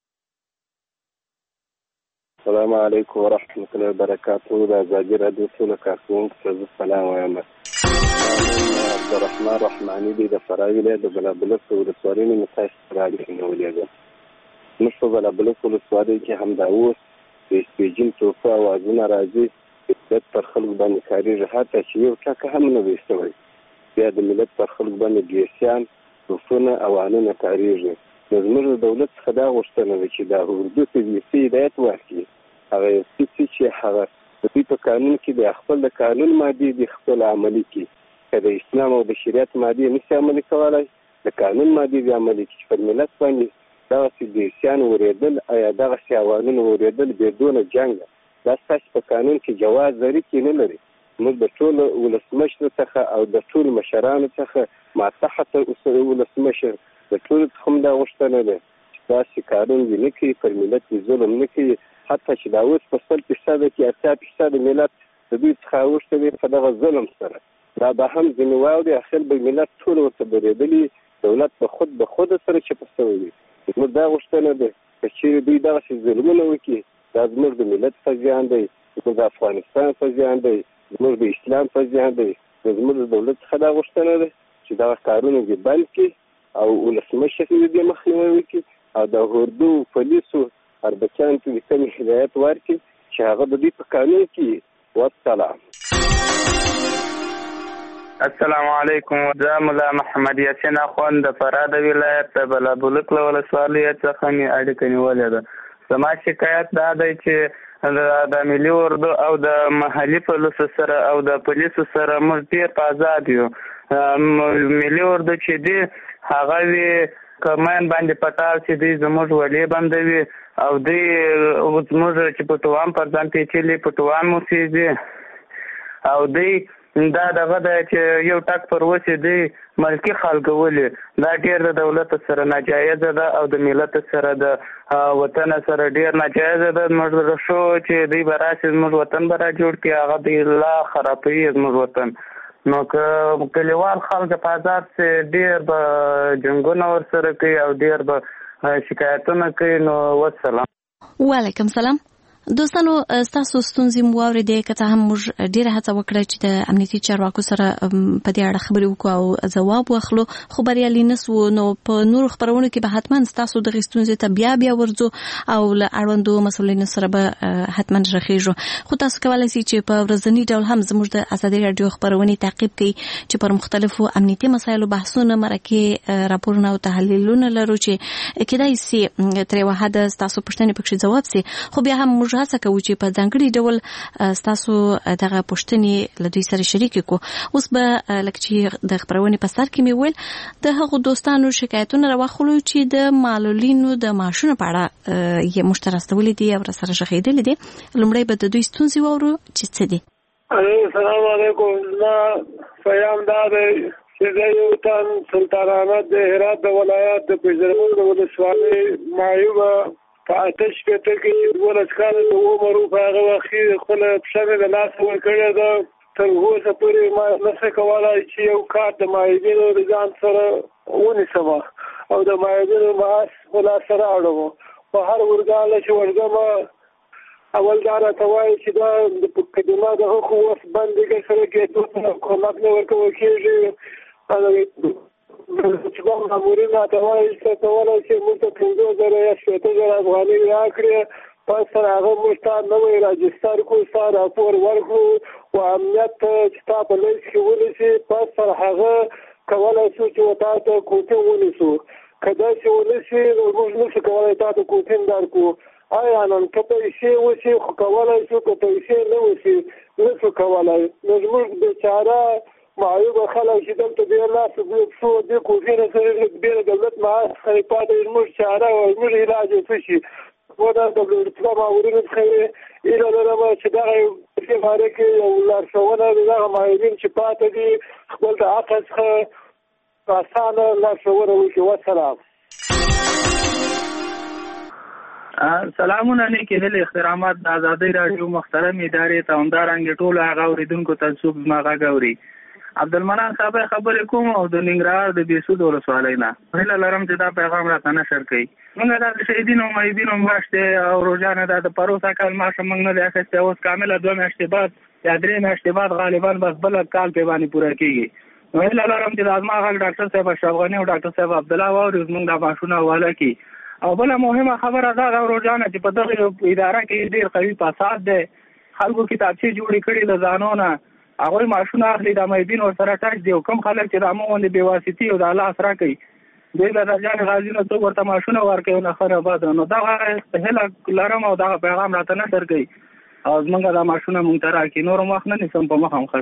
السلام علیکم ورحمت الله وبرکاته. د ازادۍ راډیو ټولو کارکوونکو ته زه سلام وایم. عبدالرحمن رحماني دی د فراه ولایت د بلابلس ولسوالۍ نه مې تاسو ته رالیږلی ولېږم. موږ په بلابلس ولسوالۍ کې همدا اوس د سپېجین توپه اوازونه راځي چې ملت پر خلکو باندې کارېږي حتی چې یو ټکه هم نه دی شوی. بیا د ملت پر خلکو باندې ګیسیان توپونه اوانونه کارېږي. نو زموږ د دولت څخه دا غوښتنه ده چې دا اردو ته ویسي هدایت ورکړي. هغه یو څه چې هغه د دوی په قانون کې د خپل د قانون مادې د خپل عملي کړي. که د اسلام او د شریعت مادې نشي عملي کولی د قانون مادې د عملي کړي چې پر ملت باندې دغسې ګیسیان ورېدل یا دغسې اوانونه ورېدل بدون جنګ دا ستاسې په قانون کې جواز لري کې نه لري. موږ د ټولو ولسمشرو څخه او د ټولو مشرانو څخه ماتحته ولسمشر د ټولو څخه هم دا غوښتنه ده چې داسې کارونه دې نه کوي پر ملت دې ظلم نه کوي. حتی چې دا اوس په سل فیصده کې اتیا فیصده ملت د دوی څخه اوښته دی په دغه ظلم سره دا به هم ځینې واوري اخر به ملت ټول ورته برېدلي دولت به خود به خود سره چپه شوی وي. زموږ دا غوښتنه ده که چېرې دوی دغسې ظلمونه وکړي دا زموږ د ملت په زیان دی زموږ د افغانستان په زیان دی زموږ د اسلام په زیان دی. زموږ د دولت څخه دا غوښتنه ده چې دغه کارونه دې بند کړي او ولسمشر دې دې مخنیوی وکړي او د اردو پولیسو اربکیانو ته د کمې هدایت ورکړي چې هغه د دوی په قانون کې. والسلام. السلام علیکم. زه ملا محمد یاسین اخوند د فراه د ولایت د بلابلک له ولسوالۍ څخه مې اړیکه نیولې ده. زما شکایت دا دی چې د ملي اردو او د محلي پولیسو سره او د پولیسو سره موږ ډېر په ازاد یو. ملي اردو چې دی هغه وي کمین باندې پټال چې دی زموږ ولې بندوي او دوی زموږ چې پټوام پر ځان پیچلي پټوام اوسېږي او دوی دا دغه دی چې یو ټک پر وسې دی ملکي خلکولې دا ډېر د دولت سره ناجایزه ده او د ملت سره د وطن سره ډېر ناجایزه ده. موږ شو چې دوی به راشي زموږ وطن به را جوړ کړي هغه دوی لا خرابوي زموږ وطن. نو که کلیوال خلک په آزاد سي ډېر به جنګونه ورسره کوي او ډېر به شکایتونه کوي. نو والسلام. وعلیکم سلام. دوستانو تاسو ستونزې مو واورېدې که څه هم موږ ډېره هڅه وکړه چې د امنیتي چارواکو سره په دې اړه خبرې وکړو او ځواب واخلو خو بریالي نه سوو. نو په نورو خپرونو کې به حتما ستاسو دغې ستونزې ته بیا بیا ورځو او له اړوندو مسؤلینو سره به حتما رخېږو. خو تاسو کولی شئ چې په ورځني ډول هم زموږ د ازادۍ راډیو خپرونې تعقیب کړئ چې پر مختلفو امنیتي مسایلو بحثونه مرکې راپورونه او تحلیلونه لرو چې کیدای شي تر یوه حده ستاسو پوښتنې پکښې ځواب سي. خو بیا هم موږ موږ هڅه کوو چې په ځانګړي ډول تاسو دغه پوښتنې له دوی سره شریک کړو. اوس به لکه چې د خبرونې په سر کې مې ویل د هغو دوستانو شکایتونه راوخلو چې د معلولینو د معاشونو په اړه یې موږ ته راستولي دي او راسره غږېدلي دي. لومړی به د دوی ستونزې واورو چې څه دي. السلام علیکم. زما پیغام دا دی چې زه یو تن سلطان احمد د هرات د ولایت د پنجرمون د ولسوالۍ معیوبه په اته شپېته کې چې دولس کاله د عمر و په هغه وخت کې خپله پښه مې د لاسه ورکړې ده. تر اوسه پورې ما نشم کولی چې یو کار د معیوبینو د ځان سره ونیسم او د معیوبینو معاش خپله سره اړوم. په هر ورګاله چې ورځم اول دا راته وایي چې دا د کلمه د حقوقو اوس بندېږي سره کېدو ته کومک نه ورکول کېږي. چې کوم مامورین راته وایي چې کولی شي موږ ته پنځه زره یا شپېته زره افغانۍ راکړي، پس تر هغه موږ ته نوی راجستر کړو، ستا راپور ورکړو و امنیت چې تا په لیست کې ونیسي، پس تر هغه کولی شو چې تا ته کوټین ونیسو. که داسې ونیسي نو موږ نشو کولی تا ته کوټین درکړو. آیا نن که پیسې وشي خو کولی شو، که پیسې نه وشي نشو کولی. نو زموږ بیچاره معیوبه خلک چې دلته بې لاسه بې پښو دې کوټینه سره بې د دولت معاش څخه پاتې زموږ چاره او زموږ علاج یې څه شي. و دا د بلورتیا مامورینو څخه ایله لرم چې دغه یو په دې باره کې یو لارښوونه د دغه معیوبین چې پاتې دي خپل د حق څخه اسانه لارښوونه وکړي. وسلام. سلامونه نیکې هیلې احترامات د ازادۍ راډیو محترم ادارې ته همدارنګې ټولو هغه اورېدونکو ته څوک زما غږ اوري. عبدالمنان صاحب خبرې کوم او د ننګرهار د بېسود ولسوالۍ نه. هیله لرم چې دا پیغام راته نشر کړئ. موږ دا د شهیدینو او معیوبینو میاشت دی او روزانه دا د پروسه کال معاش موږ نه دی اخیستی. اوس کامله دوه میاشتې بعد یا درې میاشتې بعد غالبا بس بل کال پې باندې پوره کېږي. نو هیله لرم چې دا زما غږ ډاکټر صاحب اشرف غني او ډاکټر صاحب عبدالله واوري، زموږ دا معاشونه حواله کړي. او بله مهمه خبره دا ده روزانه چې په دغه اداره کې ډېر قوي فساد دی. خلکو کتابچې جوړې کړي له ځانونه، هغوی معاشونه اخلي، د معیوبین ورسره ټچ دی. او کوم خلک چې د عامه غوندې بېواسطي او د الله سره کوي دوی له درجان غازي نه څوک ورته معاشونه ورکوي او نه خره بده. نو دغه هیله لرم او دغه پیغام راته نشر کړئ او زموږ دا معاشونه موږ ته راکړي. نور هم وخت نه نیسم، په مخه هم ښه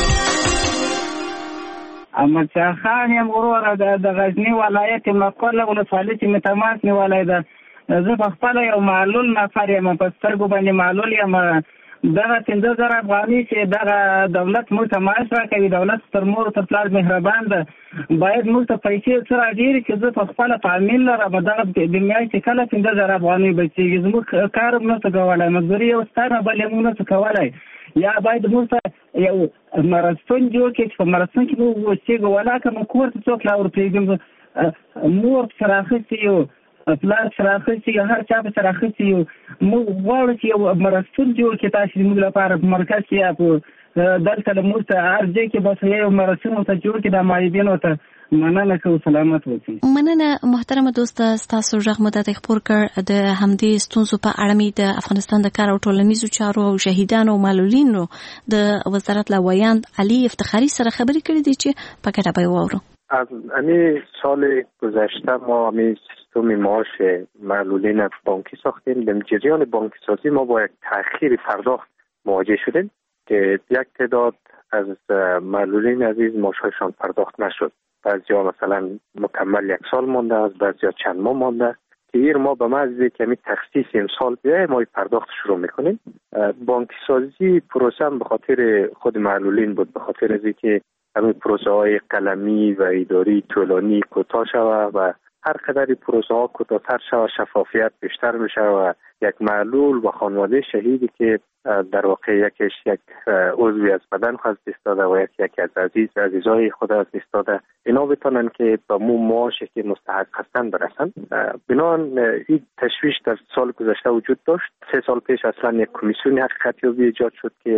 احمدشاه خان یم وروره د غزني ولایت مقر ولسوالۍ چې مې تماس نیولی ده. زه په خپله یو معلول نفر یم، په سترګو باندې معلول یم. دغه پنځه زره افغانۍ چې دغه دولت موږ ته معاش راکوي، دولت تر مور تر پلار مهربان ده، باید موږ ته پیسې څه راډېرې چې زه په خپله تعمیل لرم. دغه د میاشتې کله پنځه زره افغانۍ بچېږي، زموږ کار هم نشو کولی، مزدوري یو ستانه بل یې موږ نشو کولی. یا باید موږ ته یو مرستون جوړ کړي چې په مرستون کې موږ اوسېږو، ولاکه موږ کور ته څوک لا ورپرېږدم، مور سره اخیستې یو، پلار سره اخیستې یو، هر چا په سره اخیستې یو. موږ غواړو چې یو مرستون جوړ کړي تاسې زموږ لپاره په مرکز کې یا په دلته له موږ ته هر ځای کې بس یو مرستون ورته جوړ کړي د معیوبینو ته. مننه کوو، سلامت اوسئ. مننه محترمه دوسته، ستاسو غږ مو د خپور کړ د همدې ستونزو په اړه مې د افغانستان د کار او ټولنیزو چارو او شهیدانو او معلولینو د وزارت لوایند علی افتخاری سره خبرې کړې دي چې په ګډه به واورو. از همین سال گذشته ما همین سیستم معاش معلولین بانکی ساختیم. در جریان بانکی سازی ما با یک تأخیر پرداخت مواجه شدیم که یک تعداد از معلولین عزیز معاششان پرداخت نشد. بعضیا مثلا مکمل یک سال مانده است، بعضیا چند ماه مانده است که این ما به محض کمی تخصیص امسال بیایم ما پرداخت شروع میکنیم. بانکی سازی پروسه به خاطر خود معلولین بود، به خاطر از اینکه همین پروسه های قلمی و اداری طولانی کوتاه شود و هر قدر پروسه ها کوتاه‌تر شود شفافیت بیشتر میشه و یک معلول و خانواده شهیدی که در واقع یکیش یک عضوی از بدن خود دست داده و یک یکی از عزیز عزیزای خود از دست داده اینا بتونن که به مو معاشی که مستحق هستن برسن. بنابراین این تشویش در سال گذشته وجود داشت. سه سال پیش اصلا یک کمیسیون حقیقتیابی ایجاد شد که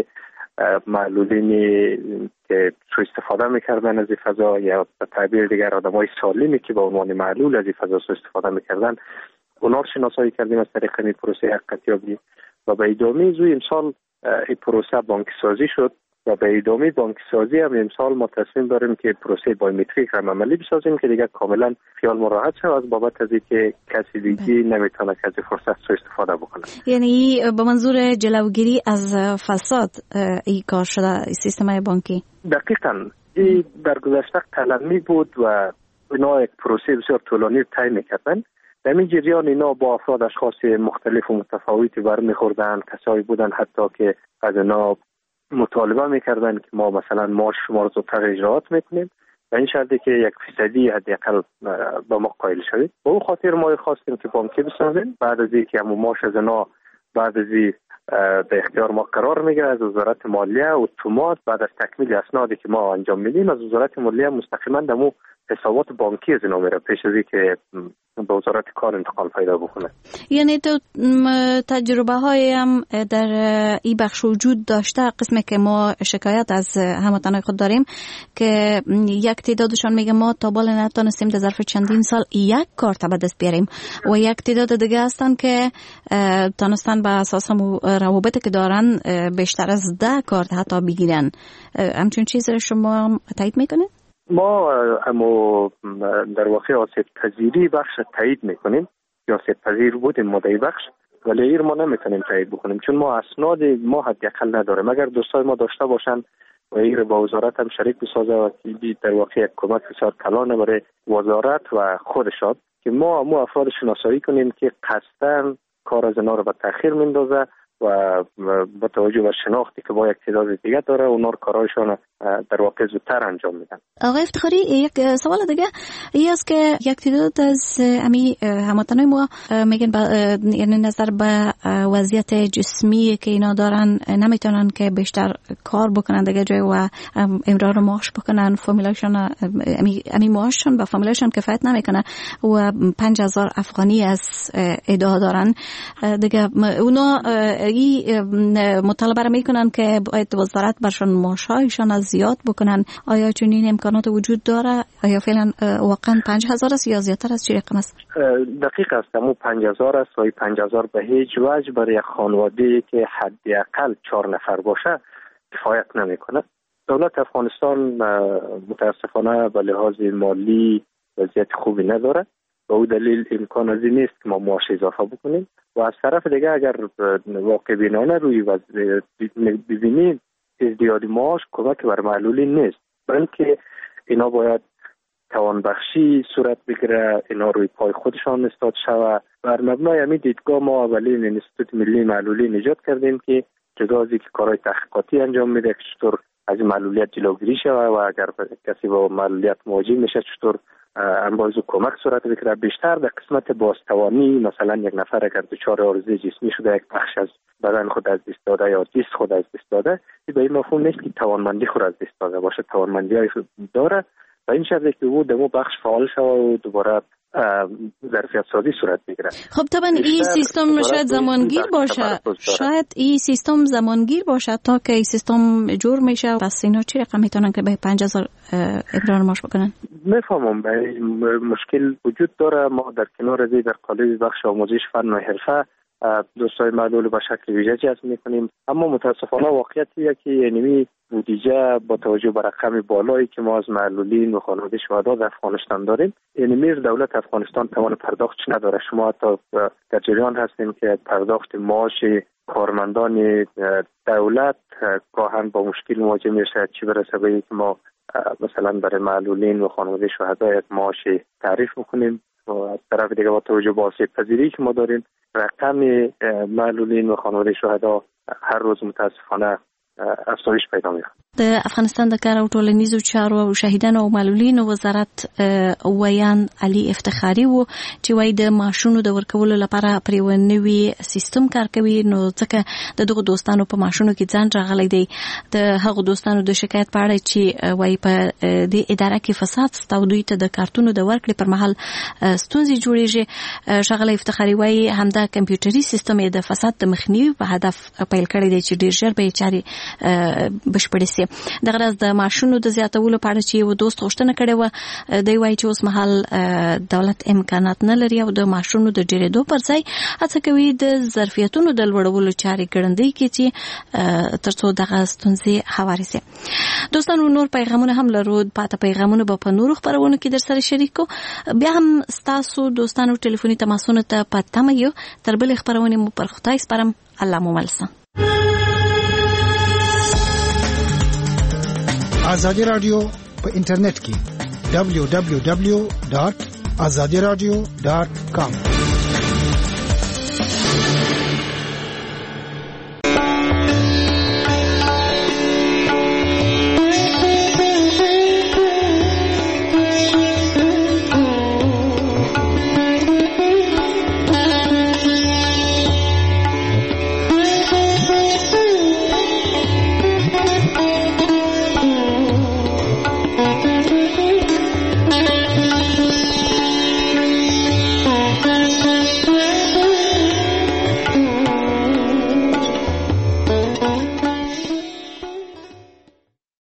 معلولینی که سوء استفاده میکردن از این فضا یا به تعبیر دیگر آدمای سالمی که به عنوان معلول از این فضا سوء استفاده میکردن اونا رو شناسایی کردیم از طریق این پروسه حقیقتیابی و به ادامه زوی امسال این پروسه بانکی سازی شد و به ادامه بانکی سازی هم امسال ما تصمیم داریم که پروسه بایومتریک هم عملی بسازیم که دیگه کاملا خیال راحت شود از بابت از اینکه کسی دیگه نمیتونه از فرصت سوء استفاده بکنه. یعنی به منظور جلوگیری از فساد این کار شده سیستم بانکی؟ دقیقاً این در گذشته قلمی بود و اینا یک پروسه بسیار طولانی طی می‌کردن. در این جریان اینا با افراد اشخاص مختلف و متفاوتی برمیخوردن، کسایی بودن حتی که از اینا مطالبه میکردن که ما مثلا معاش شما رو زودتر اجراات میکنیم و این شرطی که یک فیصدی حداقل به ما قائل شوید. به اون خاطر ما خواستیم که بانکی بسازیم. بعد از اینکه هم معاش از اینا بعد از این به اختیار ما قرار میگیره از وزارت مالیه و اتومات بعد از تکمیل اسنادی که ما انجام میدیم از وزارت مالیه مستقیما دمو حسابات بانکی از اینا میره پیش از اینکه به وزارت کار انتقال پیدا بکنه. یعنی تو تجربه های هم در این بخش وجود داشته؟ قسمی که ما شکایت از هموطنان خود داریم که یک تعدادشان میگه ما تا بالا نتونستیم در ظرف چندین سال یک کارت به دست بیاریم و یک تعداد دیگه هستن که تونستن به اساس روابطی که دارن بیشتر از ده کارت حتی بگیرن. همچون چیز رو شما تایید میکنید؟ ما اما در واقع آسیب پذیری بخش تایید میکنیم یا آسیب پذیر بودیم مدعی بخش ولی ایر ما نمیتونیم تایید بکنیم چون ما اسناد ما حداقل نداریم. اگر دوستای ما داشته باشن و ایر با وزارت هم شریک بسازه و در واقع یک کمک بسیار کلانه برای وزارت و خودشان که ما مو افراد شناسایی کنیم که قصداً کار از اینا رو به تأخیر میندازه و با توجه به شناختی که با یک تعداد دیگه داره اونا رو کارایشان در واقع زودتر انجام میدن. آقای افتخاری یک سوال دیگه این است که یک تعداد از امی هموطنای ما میگن یعنی نظر به وضعیت جسمی که اینا دارن نمیتونن که بیشتر کار بکنن دیگه جای و امرار معاش بکنن فامیلاشون امی امی معاششون با فامیلاشون کفایت نمیکنه و پنج هزار افغانی از ادعا دارن دیگه اونا این مطالبه را میکنن که باید وزارت برشان معاشایشان از زیاد بکنن. آیا چنین امکانات وجود داره؟ آیا فعلا واقعا پنج هزار است یا زیادتر از چی رقم است؟ دقیق است. همون پنج هزار است و پنج هزار به هیچ وجه برای یک خانواده که حداقل چهار نفر باشه کفایت نمیکنه. دولت افغانستان متاسفانه به لحاظ مالی وضعیت خوبی نداره و او دلیل امکان از این نیست که ما معاش اضافه بکنیم و از طرف دیگه اگر واقع بینانه روی وضع ببینیم ازدیاد معاش کمک بر معلولین نیست بلکه اینا باید توانبخشی صورت بگیره، اینا روی پای خودشان استاد شوه. بر مبنای همین دیدگاه ما اولین انستیتوت ملی معلولین ایجاد کردیم که جدا از اینکه کارهای تحقیقاتی انجام میده که چطور از معلولیت جلوگیری شوه و اگر کسی با معلولیت مواجه میشه چطور انباز کمک صورت بگیره. بیشتر در قسمت بازتوانی مثلا یک نفر اگر دچار عارضه جسمی شده یک بخش از بدن خود از دست داده یا جسم خود از دست داده به این مفهوم نیست که توانمندی خود از دست داده باشه، توانمندی داره و این شرطی که او دمو بخش فعال شود و دوباره ظرفیت سازی صورت بگیره. خب طبعا این سیستم شاید زمانگیر باشه، شاید این سیستم زمانگیر باشه تا که این سیستم جور میشه. پس اینا چی رقم میتونن که به پنج هزار ابرار معاش بکنن؟ میفهمم مشکل وجود داره. ما در کنار از در قالب بخش آموزش فن و حرفه دوستای معلول به شکل ویژه جذب میکنیم، اما متاسفانه واقعیتیه که یعنی بودجه با توجه به رقم بالایی که ما از معلولین و خانواده شهدا در افغانستان داریم یعنی میر دولت افغانستان توان پرداختش نداره. شما حتی در جریان هستیم که پرداخت معاش کارمندان دولت گاهن با مشکل مواجه میشه، چی برسه به اینکه ما مثلا برای معلولین و خانواده شهدا یک معاش تعریف میکنیم و از طرف دیگه با توجه به آسیب پذیری که ما داریم رقم معلولین و خانواده شهدا هر روز متاسفانه افزایش پیدا میکنه. د افغانستان د کار او ټولنیزو چارو او شهیدانو او معلولینو وزارت ویان علي افتخاری وو چې وای د ماشونو د ورکولو لپاره پر یو نوي سیستم کار کوي. نو ځکه د دغه دوستانو په ماشونو کې ځان راغلی دی. د هغو دوستانو د شکایت په اړه چې وای په دې اداره کې فساد ستو دوی ته د کارتونو د ورکړې پر مهال ستونزې جوړیږي. شغله افتخاری وای همدا کمپیوټري سیستم د فساد د مخنیوي په هدف پیل کړی دی چې ډیر ژر به چاري بشپړې سي. د غرض د معاشونو د زیاتولو په اړه چې یو دوست غوښتنه کړې و. دی وایي چې اوس مهال دولت امکانات نه لري او د معاشونو د ډیرېدو پر ځای هڅه کوي د ظرفیتونو د لوړولو چارې ګړندۍ کړي چې ترڅو دغه ستونزې هوارې شي. دوستانو نور پیغامونه هم لرو، پاته پیغامونه به په نورو خبرونو کې در سره شریکو. بیا هم ستاسو دوستانو ټلیفوني تماسونه ته پاتمه یو. تر بل خبرونه مو پر خدای سپارم. الله مو ملسه. آزادی رادیو په انټرنیټ کې دبلیو دبلیو دبلیو ډاټ آزادی رادیو ډاټ کام